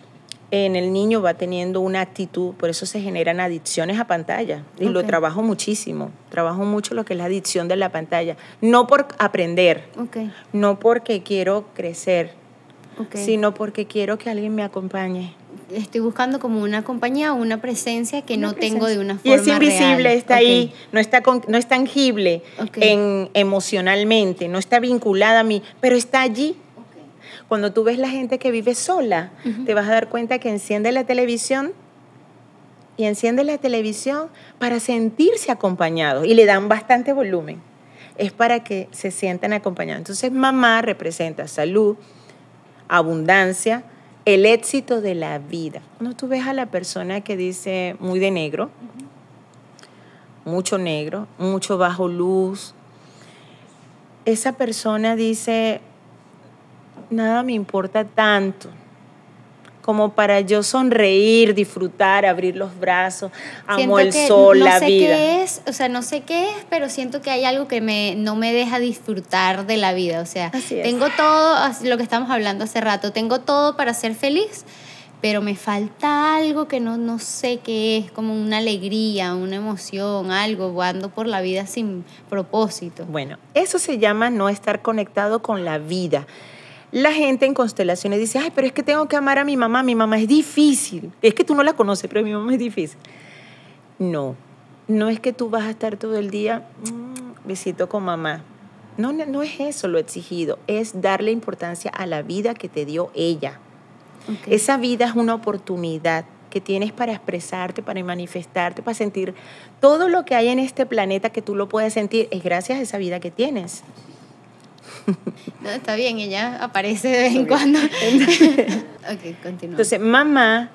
en el niño va teniendo una actitud, por eso se generan adicciones a pantalla. Y okay. lo trabajo muchísimo, trabajo mucho lo que es la adicción de la pantalla. No por aprender, okay. no porque quiero crecer, okay. sino porque quiero que alguien me acompañe. Estoy buscando como una compañía o una presencia que una no presencia. Tengo de una forma y es invisible, real. Está okay. ahí, no, está con, no es tangible okay. en, emocionalmente, no está vinculada a mí, pero está allí. Okay. Cuando tú ves la gente que vive sola, uh-huh. te vas a dar cuenta que enciende la televisión y enciende la televisión para sentirse acompañados y le dan bastante volumen. Es para que se sientan acompañados. Entonces mamá representa salud, abundancia, el éxito de la vida. Cuando tú ves a la persona que dice muy de negro, uh-huh. mucho negro, mucho bajo luz, esa persona dice, nada me importa tanto como para yo sonreír, disfrutar, abrir los brazos, amo siento el sol, no la sé vida. Qué es, o sea, no sé qué es, pero siento que hay algo que me, no me deja disfrutar de la vida. O sea, tengo todo, lo que estamos hablando hace rato, tengo todo para ser feliz, pero me falta algo que no, no sé qué es, como una alegría, una emoción, algo, ando por la vida sin propósito. Bueno, eso se llama no estar conectado con la vida. La gente en constelaciones dice, ay, pero es que tengo que amar a mi mamá, mi mamá es difícil. Es que tú no la conoces, pero mi mamá es difícil. No, no es que tú vas a estar todo el día, mmm, besito con mamá. No, no, no es eso lo exigido, es darle importancia a la vida que te dio ella. Okay. Esa vida es una oportunidad que tienes para expresarte, para manifestarte, para sentir todo lo que hay en este planeta que tú lo puedes sentir, es gracias a esa vida que tienes. No, está bien, ella aparece de vez en cuando. Ok, continúa. Entonces, mamá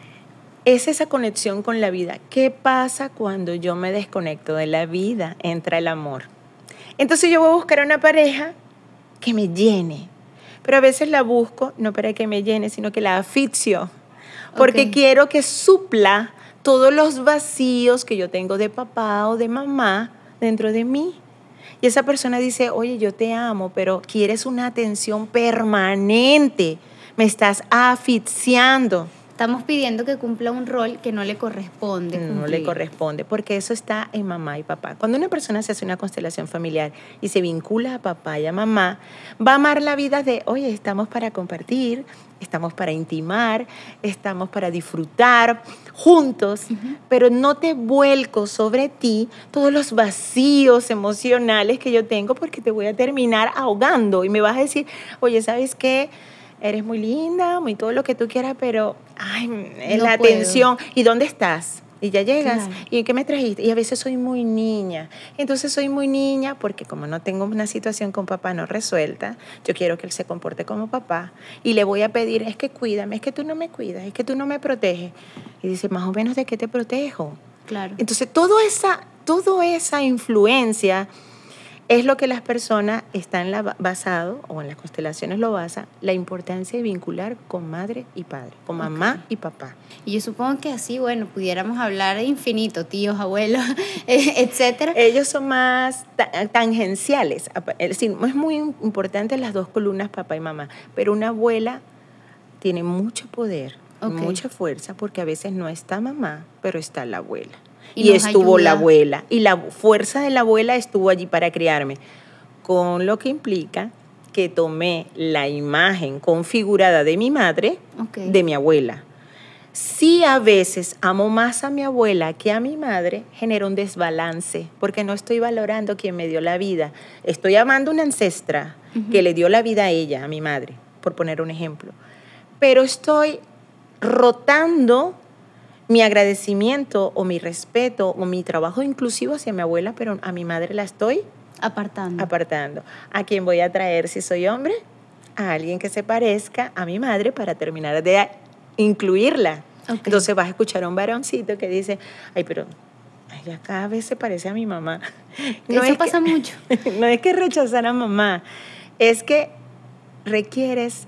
es esa conexión con la vida. ¿Qué pasa cuando yo me desconecto de la vida? Entra el amor. Entonces yo voy a buscar una pareja que me llene. Pero a veces la busco no para que me llene, sino que la asfixio. Porque okay. quiero que supla todos los vacíos que yo tengo de papá o de mamá dentro de mí. Y esa persona dice, oye, yo te amo, pero quieres una atención permanente. Me estás asfixiando. Estamos pidiendo que cumpla un rol que no le corresponde cumplir. No le corresponde, porque eso está en mamá y papá. Cuando una persona se hace una constelación familiar y se vincula a papá y a mamá, va a amar la vida de, oye, estamos para compartir, estamos para intimar, estamos para disfrutar juntos, uh-huh. pero no te vuelco sobre ti todos los vacíos emocionales que yo tengo porque te voy a terminar ahogando y me vas a decir, oye, ¿sabes qué? Eres muy linda, muy todo lo que tú quieras, pero ay, no la puedo. Atención. ¿Y dónde estás? Y ya llegas. Claro. ¿Y qué me trajiste? Y a veces soy muy niña. Entonces soy muy niña porque como no tengo una situación con papá no resuelta, yo quiero que él se comporte como papá. Y le voy a pedir, es que cuídame, es que tú no me cuidas, es que tú no me proteges. Y dice, más o menos, ¿de qué te protejo? Claro. Entonces, toda esa, toda esa influencia es lo que las personas están la, basado, o en las constelaciones lo basan, la importancia de vincular con madre y padre, con mamá okay. y papá. Y yo supongo que así, bueno, pudiéramos hablar de infinito, tíos, abuelos, etcétera. Ellos son más ta- tangenciales. Es decir, es muy importante las dos columnas, papá y mamá, pero una abuela tiene mucho poder, okay. mucha fuerza, porque a veces no está mamá, pero está la abuela. Y, y estuvo ayuda. La abuela. Y la fuerza de la abuela estuvo allí para criarme. Con lo que implica que tomé la imagen configurada de mi madre, okay. de mi abuela. Si a veces amo más a mi abuela que a mi madre, genera un desbalance, porque no estoy valorando quien me dio la vida. Estoy amando a una ancestra uh-huh. que le dio la vida a ella, a mi madre, por poner un ejemplo. Pero estoy rotando mi agradecimiento o mi respeto o mi trabajo inclusivo hacia mi abuela, pero a mi madre la estoy apartando. apartando. ¿A quién voy a traer si soy hombre? A alguien que se parezca a mi madre para terminar de incluirla. Okay. Entonces vas a escuchar a un varoncito que dice, ay, pero ella cada vez se parece a mi mamá. No Eso pasa que, mucho. No es que rechazar a mamá, es que requieres...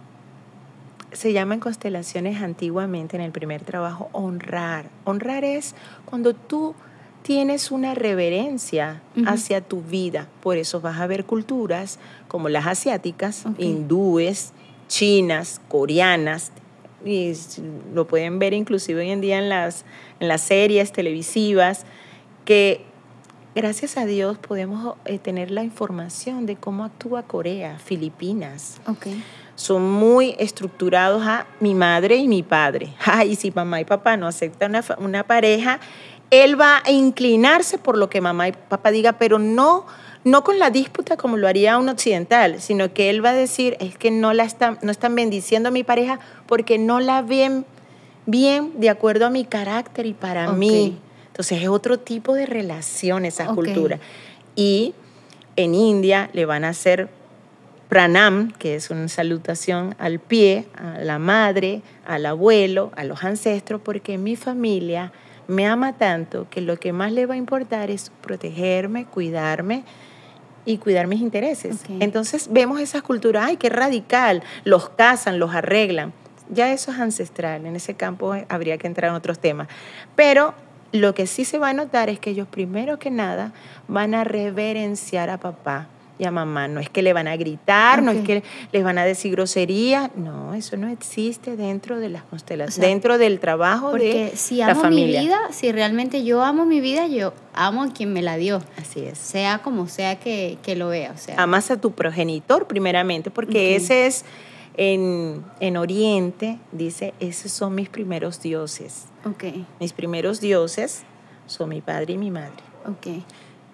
Se llaman constelaciones antiguamente en el primer trabajo, honrar. Honrar es cuando tú tienes una reverencia uh-huh. hacia tu vida. Por eso vas a ver culturas como las asiáticas, okay. hindúes, chinas, coreanas, y lo pueden ver inclusive hoy en día en las, en las series televisivas, que gracias a Dios podemos eh, tener la información de cómo actúa Corea, Filipinas. Okay. Son muy estructurados a mi madre y mi padre. Ay, si mamá y papá no aceptan una, una pareja, él va a inclinarse por lo que mamá y papá diga, pero no, no con la disputa como lo haría un occidental, sino que él va a decir, es que no, la están, no están bendiciendo a mi pareja porque no la ven bien de acuerdo a mi carácter y para okay. mí. Entonces es otro tipo de relación esa okay. cultura. Y en India le van a hacer pranam, que es una salutación al pie, a la madre, al abuelo, a los ancestros, porque mi familia me ama tanto que lo que más le va a importar es protegerme, cuidarme y cuidar mis intereses. Okay. Entonces vemos esas culturas, ¡ay, qué radical! Los casan, los arreglan. Ya eso es ancestral, en ese campo habría que entrar en otros temas. Pero lo que sí se va a notar es que ellos primero que nada van a reverenciar a papá y a mamá. No es que le van a gritar, okay. no es que les van a decir grosería, no, eso no existe dentro de las constelaciones, o sea, dentro del trabajo de si la familia. Porque si amo mi vida, si realmente yo amo mi vida, yo amo a quien me la dio. Así es. Sea como sea que, que lo vea. O sea. Amas a tu progenitor primeramente, porque okay. ese es, en, en Oriente, dice, esos son mis primeros dioses. Okay. Mis primeros dioses son mi padre y mi madre. Okay.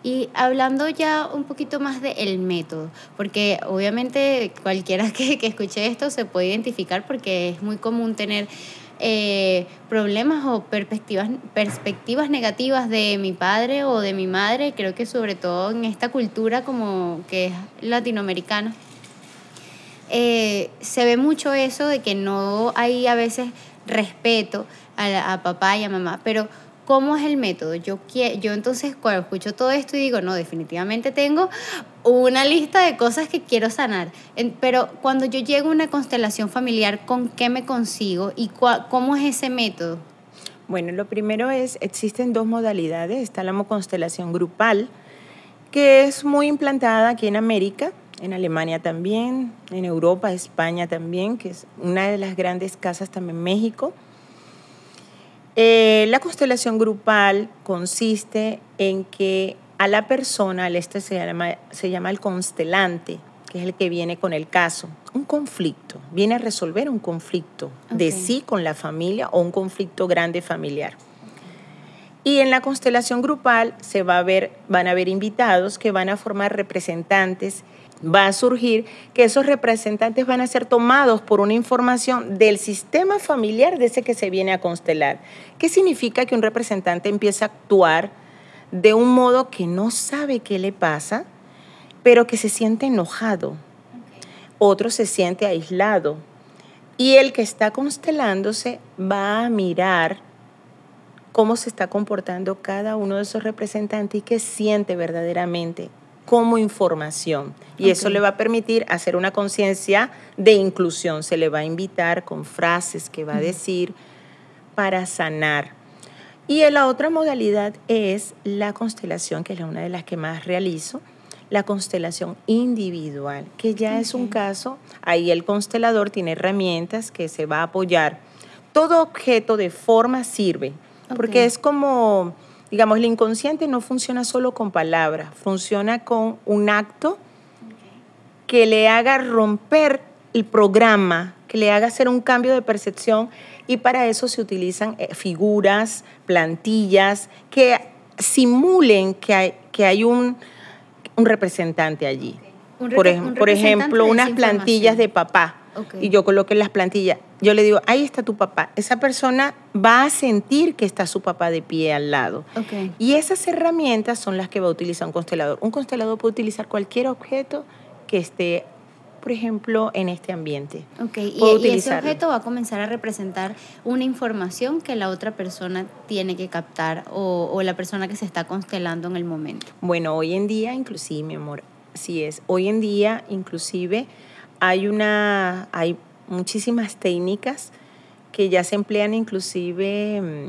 Y hablando ya un poquito más del método, porque obviamente cualquiera que, que escuche esto se puede identificar porque es muy común tener eh, problemas o perspectivas, perspectivas negativas de mi padre o de mi madre, creo que sobre todo en esta cultura como que es latinoamericana. Eh, se ve mucho eso de que no hay a veces respeto a, a papá y a mamá, pero ¿cómo es el método? Yo, quiero, yo entonces cuando escucho todo esto y digo, no, definitivamente tengo una lista de cosas que quiero sanar, en, pero cuando yo llego a una constelación familiar, ¿con qué me consigo y cua, cómo es ese método? Bueno, lo primero es, existen dos modalidades, está la constelación grupal, que es muy implantada aquí en América, en Alemania también, en Europa, España también, que es una de las grandes casas también en México. Eh, la constelación grupal consiste en que a la persona, este se llama, se llama el constelante, que es el que viene con el caso, un conflicto, viene a resolver un conflicto okay. de sí con la familia o un conflicto grande familiar. Y en la constelación grupal se va a ver, van a haber invitados que van a formar representantes. Va a surgir que esos representantes van a ser tomados por una información del sistema familiar de ese que se viene a constelar. ¿Qué significa que un representante empieza a actuar de un modo que no sabe qué le pasa, pero que se siente enojado? Otro se siente aislado. Y el que está constelándose va a mirar cómo se está comportando cada uno de esos representantes y qué siente verdaderamente como información. Y okay. eso le va a permitir hacer una conciencia de inclusión. Se le va a invitar con frases que va a decir para sanar. Y la otra modalidad es la constelación, que es una de las que más realizo, la constelación individual, que ya okay. es un caso, ahí el constelador tiene herramientas que se va a apoyar. Todo objeto de forma sirve. Porque okay. es como, digamos, el inconsciente no funciona solo con palabras, funciona con un acto okay. que le haga romper el programa, que le haga hacer un cambio de percepción, y para eso se utilizan figuras, plantillas, que simulen que hay, que hay un, un representante allí. Okay. Un rep- por, ej- un por ejemplo, unas plantillas de papá. Okay. Y yo coloqué las plantillas, yo le digo, ahí está tu papá. Esa persona va a sentir que está su papá de pie al lado. Okay. Y esas herramientas son las que va a utilizar un constelador. Un constelador puede utilizar cualquier objeto que esté, por ejemplo, en este ambiente. Okay. Y, y ese objeto va a comenzar a representar una información que la otra persona tiene que captar o, o la persona que se está constelando en el momento. Bueno, hoy en día, inclusive, mi amor, así es. Hoy en día, inclusive, hay una, hay muchísimas técnicas que ya se emplean inclusive mmm,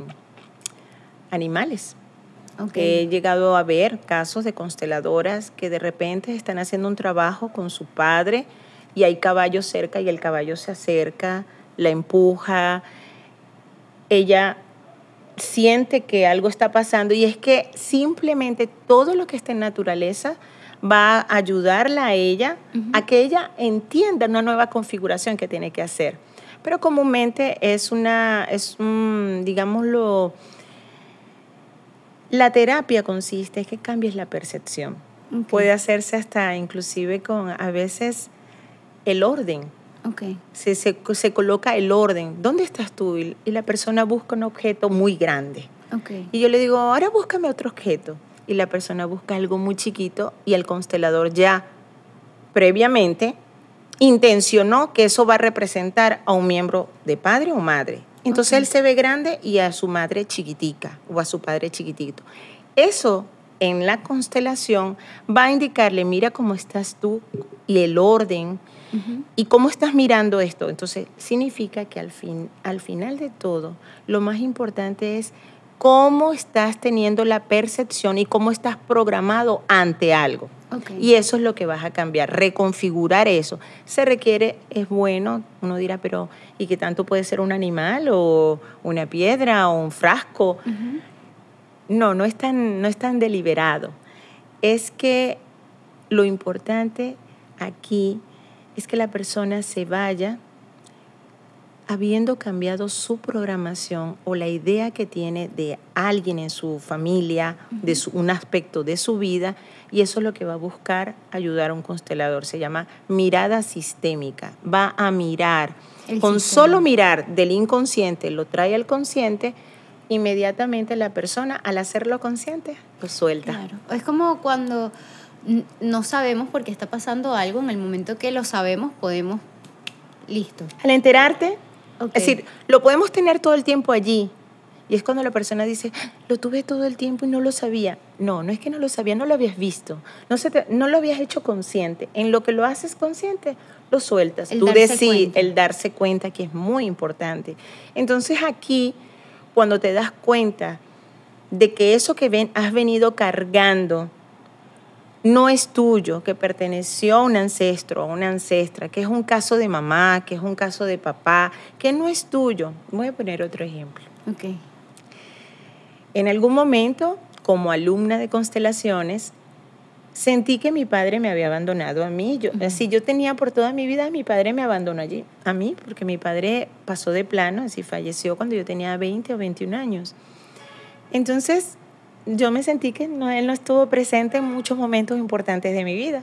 animales. Okay. He llegado a ver casos de consteladoras que de repente están haciendo un trabajo con su padre y hay caballos cerca y el caballo se acerca, la empuja, ella siente que algo está pasando y es que simplemente todo lo que está en naturaleza va a ayudarla a ella uh-huh. a que ella entienda una nueva configuración que tiene que hacer. Pero comúnmente es una, es un, digámoslo, la terapia consiste en que cambies la percepción. Okay. Puede hacerse hasta inclusive con a veces el orden. Okay. Se, se, se coloca el orden. ¿Dónde estás tú? Y la persona busca un objeto muy grande. Okay. Y yo le digo, ahora búscame otro objeto. Y la persona busca algo muy chiquito y el constelador ya previamente intencionó que eso va a representar a un miembro de padre o madre. Entonces okay. él se ve grande y a su madre chiquitica o a su padre chiquitito. Eso en la constelación va a indicarle, mira cómo estás tú y el orden uh-huh. y cómo estás mirando esto. Entonces significa que al, fin, al final de todo lo más importante es cómo estás teniendo la percepción y cómo estás programado ante algo. Okay. Y eso es lo que vas a cambiar, reconfigurar eso. Se requiere, es bueno, uno dirá, pero ¿y qué tanto puede ser un animal o una piedra o un frasco? Uh-huh. No, no es tan, no es tan deliberado. Es que lo importante aquí es que la persona se vaya habiendo cambiado su programación o la idea que tiene de alguien en su familia, uh-huh. de su, un aspecto de su vida, y eso es lo que va a buscar ayudar a un constelador. Se llama mirada sistémica. Va a mirar, el con sistema. Solo mirar del inconsciente, lo trae al consciente, inmediatamente la persona, al hacerlo consciente, lo suelta. Claro. Es como cuando no sabemos por qué está pasando algo, en el momento que lo sabemos podemos, listo. Al enterarte, okay. Es decir, lo podemos tener todo el tiempo allí. Y es cuando la persona dice, lo tuve todo el tiempo y no lo sabía. No, no es que no lo sabía, no lo habías visto. No, se te, no lo habías hecho consciente. En lo que lo haces consciente, lo sueltas. El Tú darse decides, cuenta. El darse cuenta, que es muy importante. Entonces aquí, cuando te das cuenta de que eso que ven, has venido cargando no es tuyo, que perteneció a un ancestro, a una ancestra, que es un caso de mamá, que es un caso de papá, que no es tuyo. Voy a poner otro ejemplo. Okay. En algún momento, como alumna de constelaciones, sentí que mi padre me había abandonado a mí. Yo, uh-huh. Así yo tenía por toda mi vida, mi padre me abandonó allí, a mí, porque mi padre pasó de plano, así falleció cuando yo tenía veinte o veintiún años. Entonces, yo me sentí que no, él no estuvo presente en muchos momentos importantes de mi vida.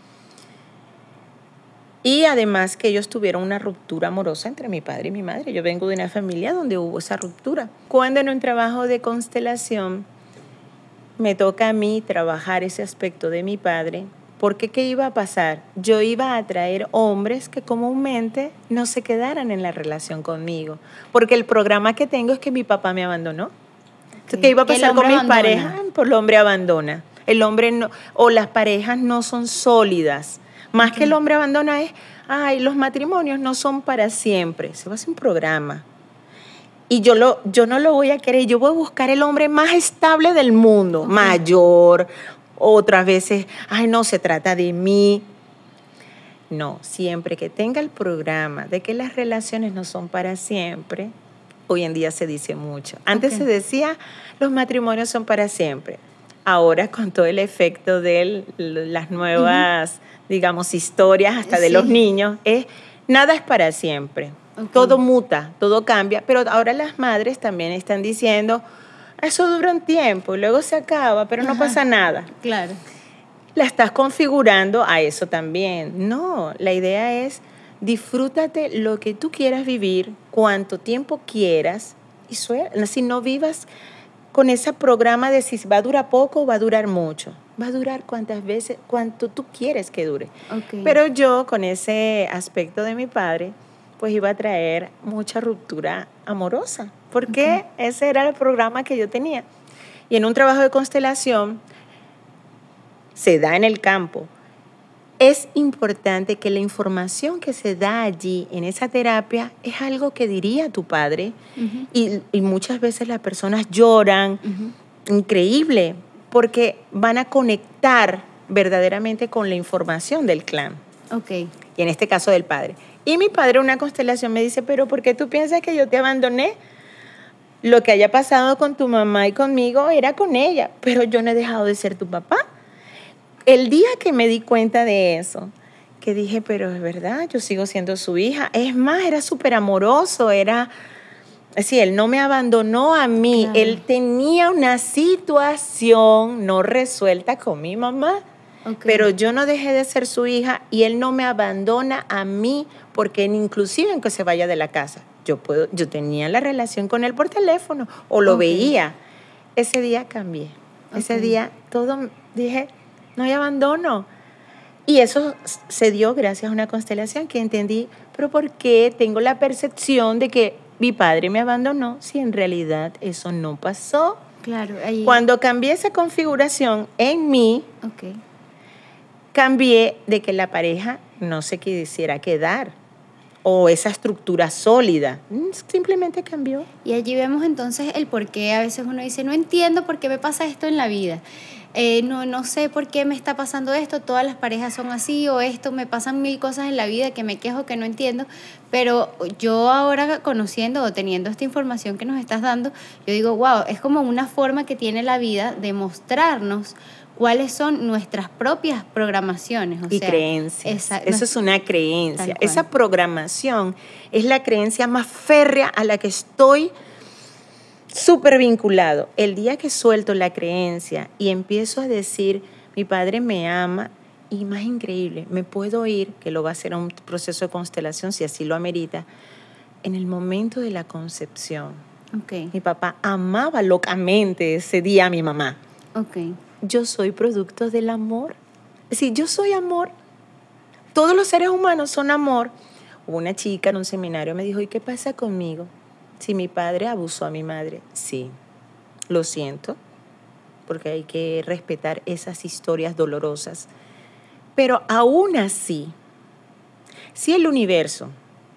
Y además que ellos tuvieron una ruptura amorosa entre mi padre y mi madre. Yo vengo de una familia donde hubo esa ruptura. Cuando en un trabajo de constelación me toca a mí trabajar ese aspecto de mi padre, porque ¿qué iba a pasar? Yo iba a atraer hombres que comúnmente no se quedaran en la relación conmigo, porque el programa que tengo es que mi papá me abandonó. ¿Qué iba a pasar con mis parejas? Pues el hombre abandona. El hombre no, o las parejas no son sólidas. Más que el hombre abandona es, ay, los matrimonios no son para siempre. Se va a hacer un programa. Y yo, lo, yo no lo voy a querer. Yo voy a buscar el hombre más estable del mundo. Okay. Mayor. Otras veces, ay, no, se trata de mí. No, siempre que tenga el programa de que las relaciones no son para siempre. Hoy en día se dice mucho. Antes okay. se decía, los matrimonios son para siempre. Ahora, con todo el efecto de las nuevas, uh-huh. digamos, historias, hasta de sí. los niños, es nada es para siempre. Okay. Todo muta, todo cambia. Pero ahora las madres también están diciendo, eso dura un tiempo, luego se acaba, pero no Ajá. pasa nada. Claro. La estás configurando a eso también. No, la idea es, disfrútate lo que tú quieras vivir, cuánto tiempo quieras, y suel- si no vivas con ese programa de si va a durar poco o va a durar mucho. Va a durar cuantas veces, cuanto tú quieres que dure. Okay. Pero yo, con ese aspecto de mi padre, pues iba a traer mucha ruptura amorosa, porque okay. ese era el programa que yo tenía. Y en un trabajo de constelación, se da en el campo. Es importante que la información que se da allí en esa terapia es algo que diría tu padre. Uh-huh. y, y muchas veces las personas lloran, uh-huh. increíble, porque van a conectar verdaderamente con la información del clan. Okay. Y en este caso del padre. Y mi padre en una constelación me dice, pero ¿por qué tú piensas que yo te abandoné? Lo que haya pasado con tu mamá y conmigo era con ella, pero yo no he dejado de ser tu papá. El día que me di cuenta de eso, que dije, pero es verdad, yo sigo siendo su hija. Es más, era súper amoroso, era... Es decir, él no me abandonó a mí, claro. Él tenía una situación no resuelta con mi mamá, okay. pero yo no dejé de ser su hija y él no me abandona a mí, porque inclusive en que se vaya de la casa, yo, puedo, yo tenía la relación con él por teléfono o lo okay. veía. Ese día cambié, okay. ese día todo, dije... no hay abandono. Y eso se dio gracias a una constelación que entendí, pero ¿por qué tengo la percepción de que mi padre me abandonó si en realidad eso no pasó? Claro, ahí... Cuando cambié esa configuración en mí, okay. cambié de que la pareja no se quisiera quedar o esa estructura sólida, simplemente cambió. Y allí vemos entonces el por qué a veces uno dice, no entiendo por qué me pasa esto en la vida. eh, no, no sé por qué me está pasando esto, todas las parejas son así o esto, me pasan mil cosas en la vida que me quejo, que no entiendo, pero yo ahora conociendo o teniendo esta información que nos estás dando, yo digo, wow, es como una forma que tiene la vida de mostrarnos cuáles son nuestras propias programaciones. O y sea, creencias. Esa, Eso es una creencia. Tal Esa cual. programación es la creencia más férrea a la que estoy súper vinculado. El día que suelto la creencia y empiezo a decir, mi padre me ama, y más increíble, me puedo ir, que lo va a hacer un proceso de constelación si así lo amerita, en el momento de la concepción. Okay. Mi papá amaba locamente ese día a mi mamá. Okay. Yo soy producto del amor. Es decir, yo soy amor. Todos los seres humanos son amor. Hubo una chica en un seminario me dijo, ¿y qué pasa conmigo? Si mi padre abusó a mi madre. Sí, lo siento, porque hay que respetar esas historias dolorosas. Pero aún así, si el universo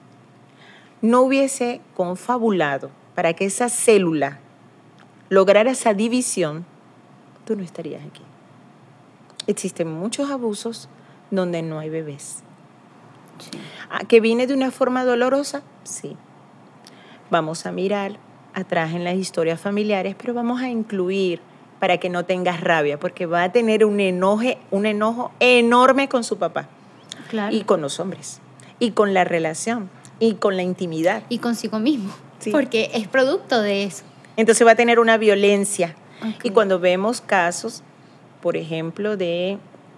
no hubiese confabulado para que esa célula lograra esa división, tú no estarías aquí. Existen muchos abusos donde no hay bebés. Sí. ¿Que viene de una forma dolorosa? Sí. Vamos a mirar atrás en las historias familiares, pero vamos a incluir para que no tengas rabia, porque va a tener un enojo, un enojo enorme con su papá. Claro. Y con los hombres, y con la relación, y con la intimidad. Y consigo mismo, sí. Porque es producto de eso. Entonces va a tener una violencia. Okay. Y cuando vemos casos, por ejemplo, de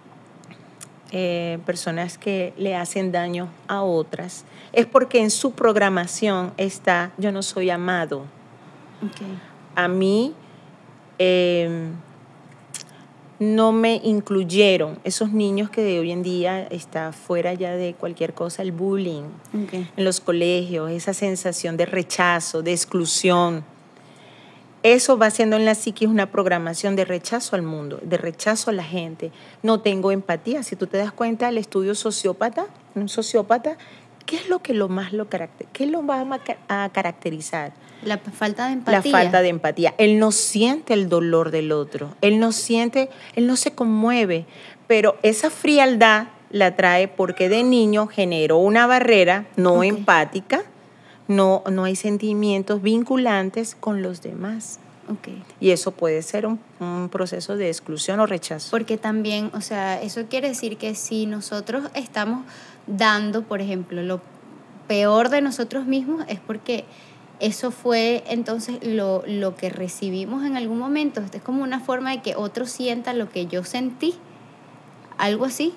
eh, personas que le hacen daño a otras, es porque en su programación está, yo no soy amado. Okay. A mí eh, no me incluyeron. Esos niños que de hoy en día está fuera ya de cualquier cosa, el bullying, Okay. en los colegios, esa sensación de rechazo, de exclusión. Eso va haciendo en la psiquis una programación de rechazo al mundo, de rechazo a la gente. No tengo empatía. Si tú te das cuenta, el estudio sociópata, un sociópata, ¿qué es lo que lo más lo caracteriza? ¿Qué lo va a caracterizar? La falta de empatía. La falta de empatía. Él no siente el dolor del otro. Él no siente, él no se conmueve. Pero esa frialdad la trae porque de niño generó una barrera no Okay. empática. No, no hay sentimientos vinculantes con los demás. Okay. Y eso puede ser un, un proceso de exclusión o rechazo. Porque también, o sea, eso quiere decir que si nosotros estamos dando, por ejemplo, lo peor de nosotros mismos, es porque eso fue entonces lo, lo que recibimos en algún momento. Esto es como una forma de que otro sienta lo que yo sentí. Algo así.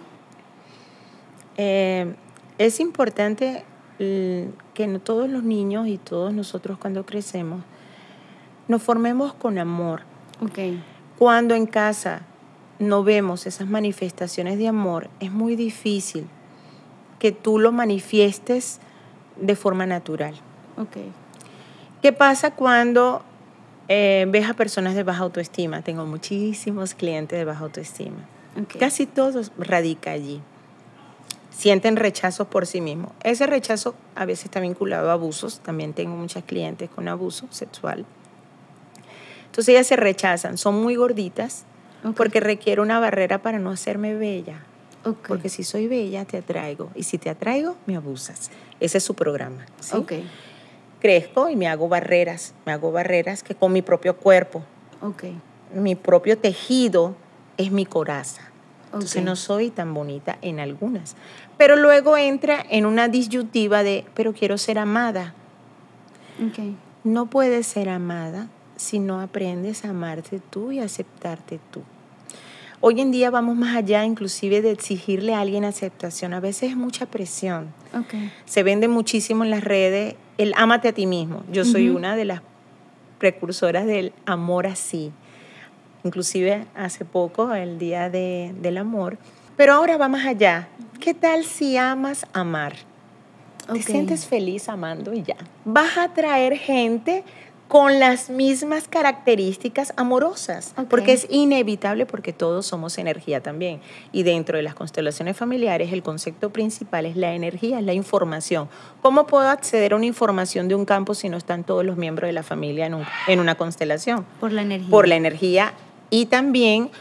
Eh, es importante que no todos los niños y todos nosotros cuando crecemos nos formemos con amor. Okay. Cuando en casa no vemos esas manifestaciones de amor, es muy difícil que tú lo manifiestes de forma natural. Okay. ¿Qué pasa cuando eh, ves a personas de baja autoestima? Tengo muchísimos clientes de baja autoestima. Okay. Casi todos radica allí. Sienten rechazo por sí mismos. Ese rechazo a veces está vinculado a abusos. También tengo muchas clientes con abuso sexual. Entonces ellas se rechazan. Son muy gorditas Okay. porque requiere una barrera para no hacerme bella. Okay. Porque si soy bella, te atraigo. Y si te atraigo, me abusas. Ese es su programa. ¿Sí? Okay. Crezco y me hago barreras. Me hago barreras que con mi propio cuerpo. Okay. Mi propio tejido es mi coraza. Entonces Okay. no soy tan bonita en algunas. Pero luego entra en una disyuntiva de, pero quiero ser amada. Okay. No puedes ser amada si no aprendes a amarte tú y aceptarte tú. Hoy en día vamos más allá inclusive de exigirle a alguien aceptación. A veces es mucha presión. Okay. Se vende muchísimo en las redes el ámate a ti mismo. Yo soy Uh-huh. una de las precursoras del amor así. Inclusive hace poco, el Día de, del Amor. Pero ahora va más allá. ¿Qué tal si amas amar? Okay. Te sientes feliz amando y ya. Vas a atraer gente con las mismas características amorosas. Okay. Porque es inevitable, porque todos somos energía también. Y dentro de las constelaciones familiares, el concepto principal es la energía, es la información. ¿Cómo puedo acceder a una información de un campo si no están todos los miembros de la familia en, un, en una constelación? Por la energía. Por la energía. Y también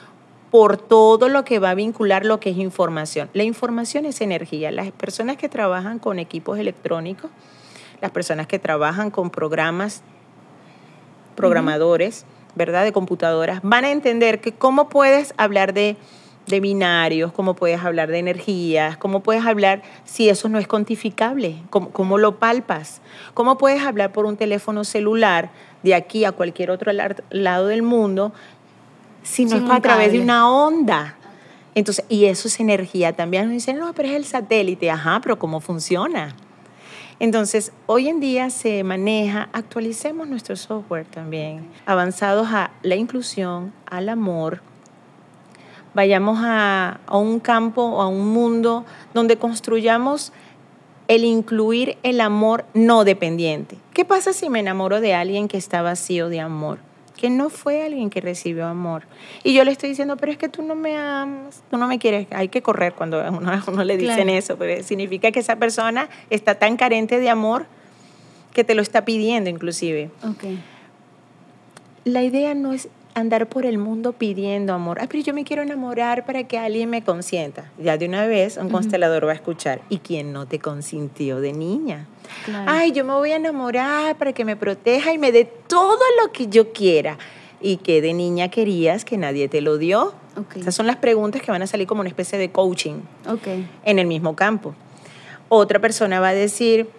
por todo lo que va a vincular lo que es información. La información es energía. Las personas que trabajan con equipos electrónicos, las personas que trabajan con programas, programadores, uh-huh. ¿verdad?, de computadoras, van a entender que cómo puedes hablar de, de binarios, cómo puedes hablar de energías, cómo puedes hablar si eso no es cuantificable, cómo, cómo lo palpas, cómo puedes hablar por un teléfono celular de aquí a cualquier otro lado del mundo si no es a través de una onda. Entonces, y eso es energía también. Nos dicen, no, pero es el satélite. Ajá, pero ¿cómo funciona? Entonces, hoy en día se maneja, actualicemos nuestro software también, avanzados a la inclusión, al amor. Vayamos a, a un campo, a un mundo donde construyamos el incluir el amor no dependiente. ¿Qué pasa si me enamoro de alguien que está vacío de amor? Que no fue alguien que recibió amor. Y yo le estoy diciendo, pero es que tú no me amas, tú no me quieres. Hay que correr cuando a uno, a uno le dicen claro. eso, pero significa que esa persona está tan carente de amor que te lo está pidiendo inclusive. Okay. La idea no es andar por el mundo pidiendo amor. Ay, pero yo me quiero enamorar para que alguien me consienta. Ya de una vez un uh-huh. constelador va a escuchar. ¿Y quién no te consintió de niña? Claro. Ay, yo me voy a enamorar para que me proteja y me dé todo lo que yo quiera. ¿Y qué de niña querías que nadie te lo dio? Okay. Esas son las preguntas que van a salir como una especie de coaching okay. en el mismo campo. Otra persona va a decir,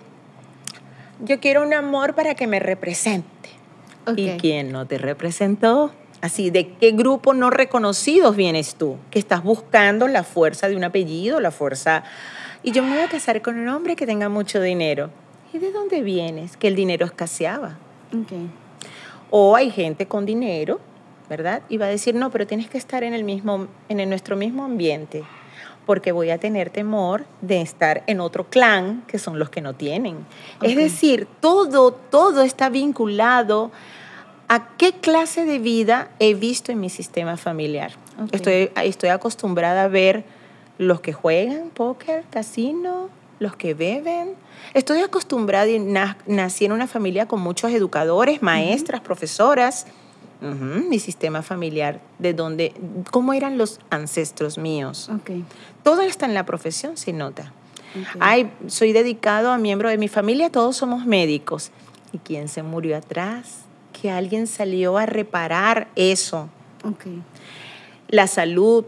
yo quiero un amor para que me represente. Okay. ¿Y quién no te representó? Así, ¿de qué grupo no reconocidos vienes tú? Que estás buscando la fuerza de un apellido, la fuerza... Y yo me voy a casar con un hombre que tenga mucho dinero. ¿Y de dónde vienes? Que el dinero escaseaba. Okay. O hay gente con dinero, ¿verdad? Y va a decir, no, pero tienes que estar en el mismo, en el, nuestro mismo ambiente, porque voy a tener temor de estar en otro clan, que son los que no tienen. Okay. Es decir, todo, todo está vinculado a qué clase de vida he visto en mi sistema familiar. Okay. Estoy, estoy acostumbrada a ver los que juegan póker, casino, los que beben. Estoy acostumbrada y na- nací en una familia con muchos educadores, maestras, uh-huh. profesoras. Uh-huh. Mi sistema familiar, de donde, cómo eran los ancestros míos. Okay. Todo está en la profesión, se nota. Okay. Ay, soy dedicado a miembro de mi familia, todos somos médicos. ¿Y quién se murió atrás? Que alguien salió a reparar eso. Okay. La salud,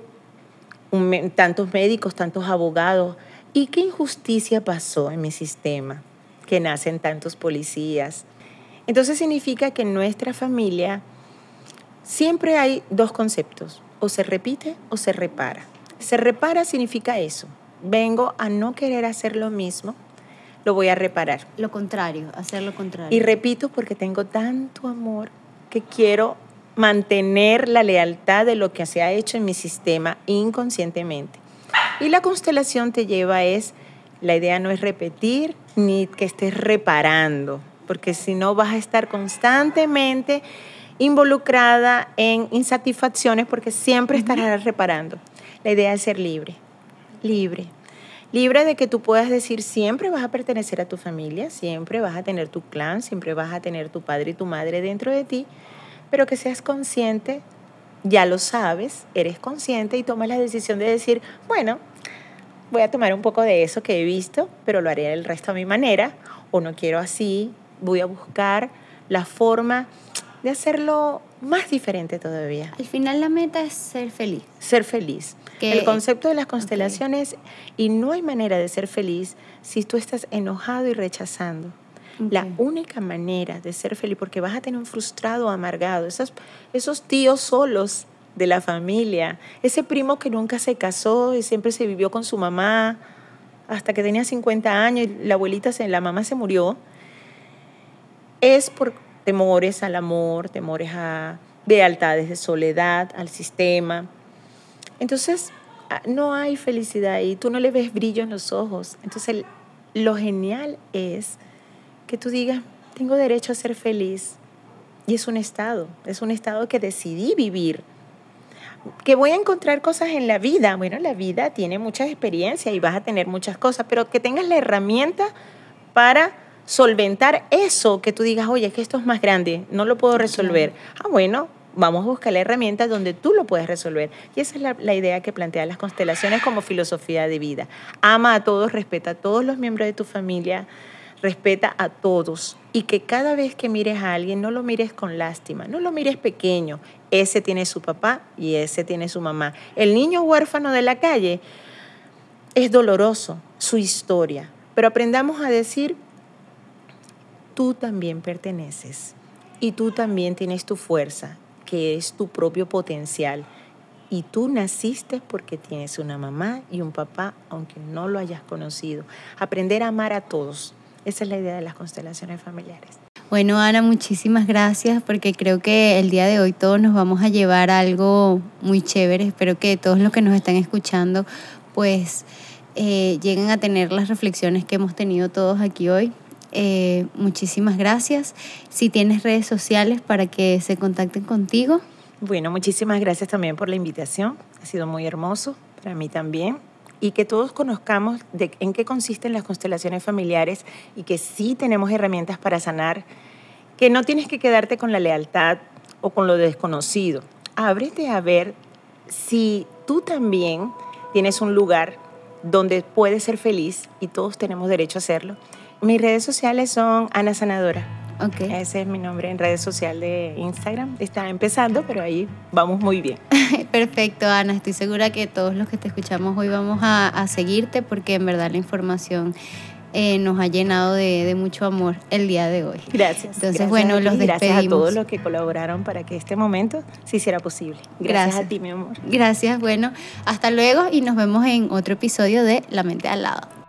un, tantos médicos, tantos abogados. ¿Y qué injusticia pasó en mi sistema? Que nacen tantos policías. Entonces significa que en nuestra familia siempre hay dos conceptos. O se repite o se repara. Se repara significa eso. Vengo a no querer hacer lo mismo, lo voy a reparar. Lo contrario, hacer lo contrario. Y repito porque tengo tanto amor que quiero mantener la lealtad de lo que se ha hecho en mi sistema inconscientemente. Y la constelación te lleva a es, la idea no es repetir ni que estés reparando, porque si no vas a estar constantemente involucrada en insatisfacciones porque siempre estarás reparando. La idea es ser libre, libre. Libre de que tú puedas decir siempre vas a pertenecer a tu familia, siempre vas a tener tu clan, siempre vas a tener tu padre y tu madre dentro de ti, pero que seas consciente, ya lo sabes, eres consciente y tomas la decisión de decir, bueno, voy a tomar un poco de eso que he visto, pero lo haré el resto a mi manera, o no quiero así, voy a buscar la forma de hacerlo más diferente todavía. Al final la meta es ser feliz. Ser feliz. ¿Qué? El concepto de las constelaciones, okay. Y no hay manera de ser feliz si tú estás enojado y rechazando. Okay. La única manera de ser feliz, porque vas a tener un frustrado, amargado, esos, esos tíos solos de la familia, ese primo que nunca se casó y siempre se vivió con su mamá hasta que tenía cincuenta años y la abuelita, se, la mamá se murió, es por temores al amor, temores a lealtades de soledad, al sistema. Entonces, no hay felicidad ahí, tú no le ves brillo en los ojos. Entonces, lo genial es que tú digas, tengo derecho a ser feliz. Y es un estado, es un estado que decidí vivir. Que voy a encontrar cosas en la vida. Bueno, la vida tiene muchas experiencias y vas a tener muchas cosas, pero que tengas la herramienta para solventar eso, que tú digas, oye, es que esto es más grande, no lo puedo resolver. Ah, bueno, Vamos a buscar la herramienta donde tú lo puedes resolver. Y esa es la, la idea que plantean las constelaciones como filosofía de vida. Ama a todos, respeta a todos los miembros de tu familia, respeta a todos. Y que cada vez que mires a alguien, no lo mires con lástima, no lo mires pequeño. Ese tiene su papá y ese tiene su mamá. El niño huérfano de la calle es doloroso, su historia. Pero aprendamos a decir, tú también perteneces y tú también tienes tu fuerza, que es tu propio potencial. Y tú naciste porque tienes una mamá y un papá, aunque no lo hayas conocido. Aprender a amar a todos. Esa es la idea de las constelaciones familiares. Bueno, Ana, muchísimas gracias, porque creo que el día de hoy todos nos vamos a llevar algo muy chévere. Espero que todos los que nos están escuchando, pues, eh, lleguen a tener las reflexiones que hemos tenido todos aquí hoy. Eh, muchísimas gracias. Si tienes redes sociales para que se contacten contigo. Bueno, muchísimas gracias también por la invitación. Ha sido muy hermoso para mí también. Y que todos conozcamos de en qué consisten las constelaciones familiares y que sí tenemos herramientas para sanar, que no tienes que quedarte con la lealtad o con lo desconocido. Ábrete a ver si tú también tienes un lugar donde puedes ser feliz y todos tenemos derecho a hacerlo. Mis redes sociales son Ana Sanadora. Okay. Ese es mi nombre en redes sociales de Instagram. Está empezando, pero ahí vamos muy bien. Perfecto, Ana. Estoy segura que todos los que te escuchamos hoy vamos a, a seguirte, porque en verdad la información eh, nos ha llenado de, de mucho amor el día de hoy. Gracias. Entonces, gracias bueno, los despedimos. Gracias a todos los que colaboraron para que este momento se hiciera posible. Gracias, gracias a ti, mi amor. Gracias. Bueno, hasta luego y nos vemos en otro episodio de La Mente al Lado.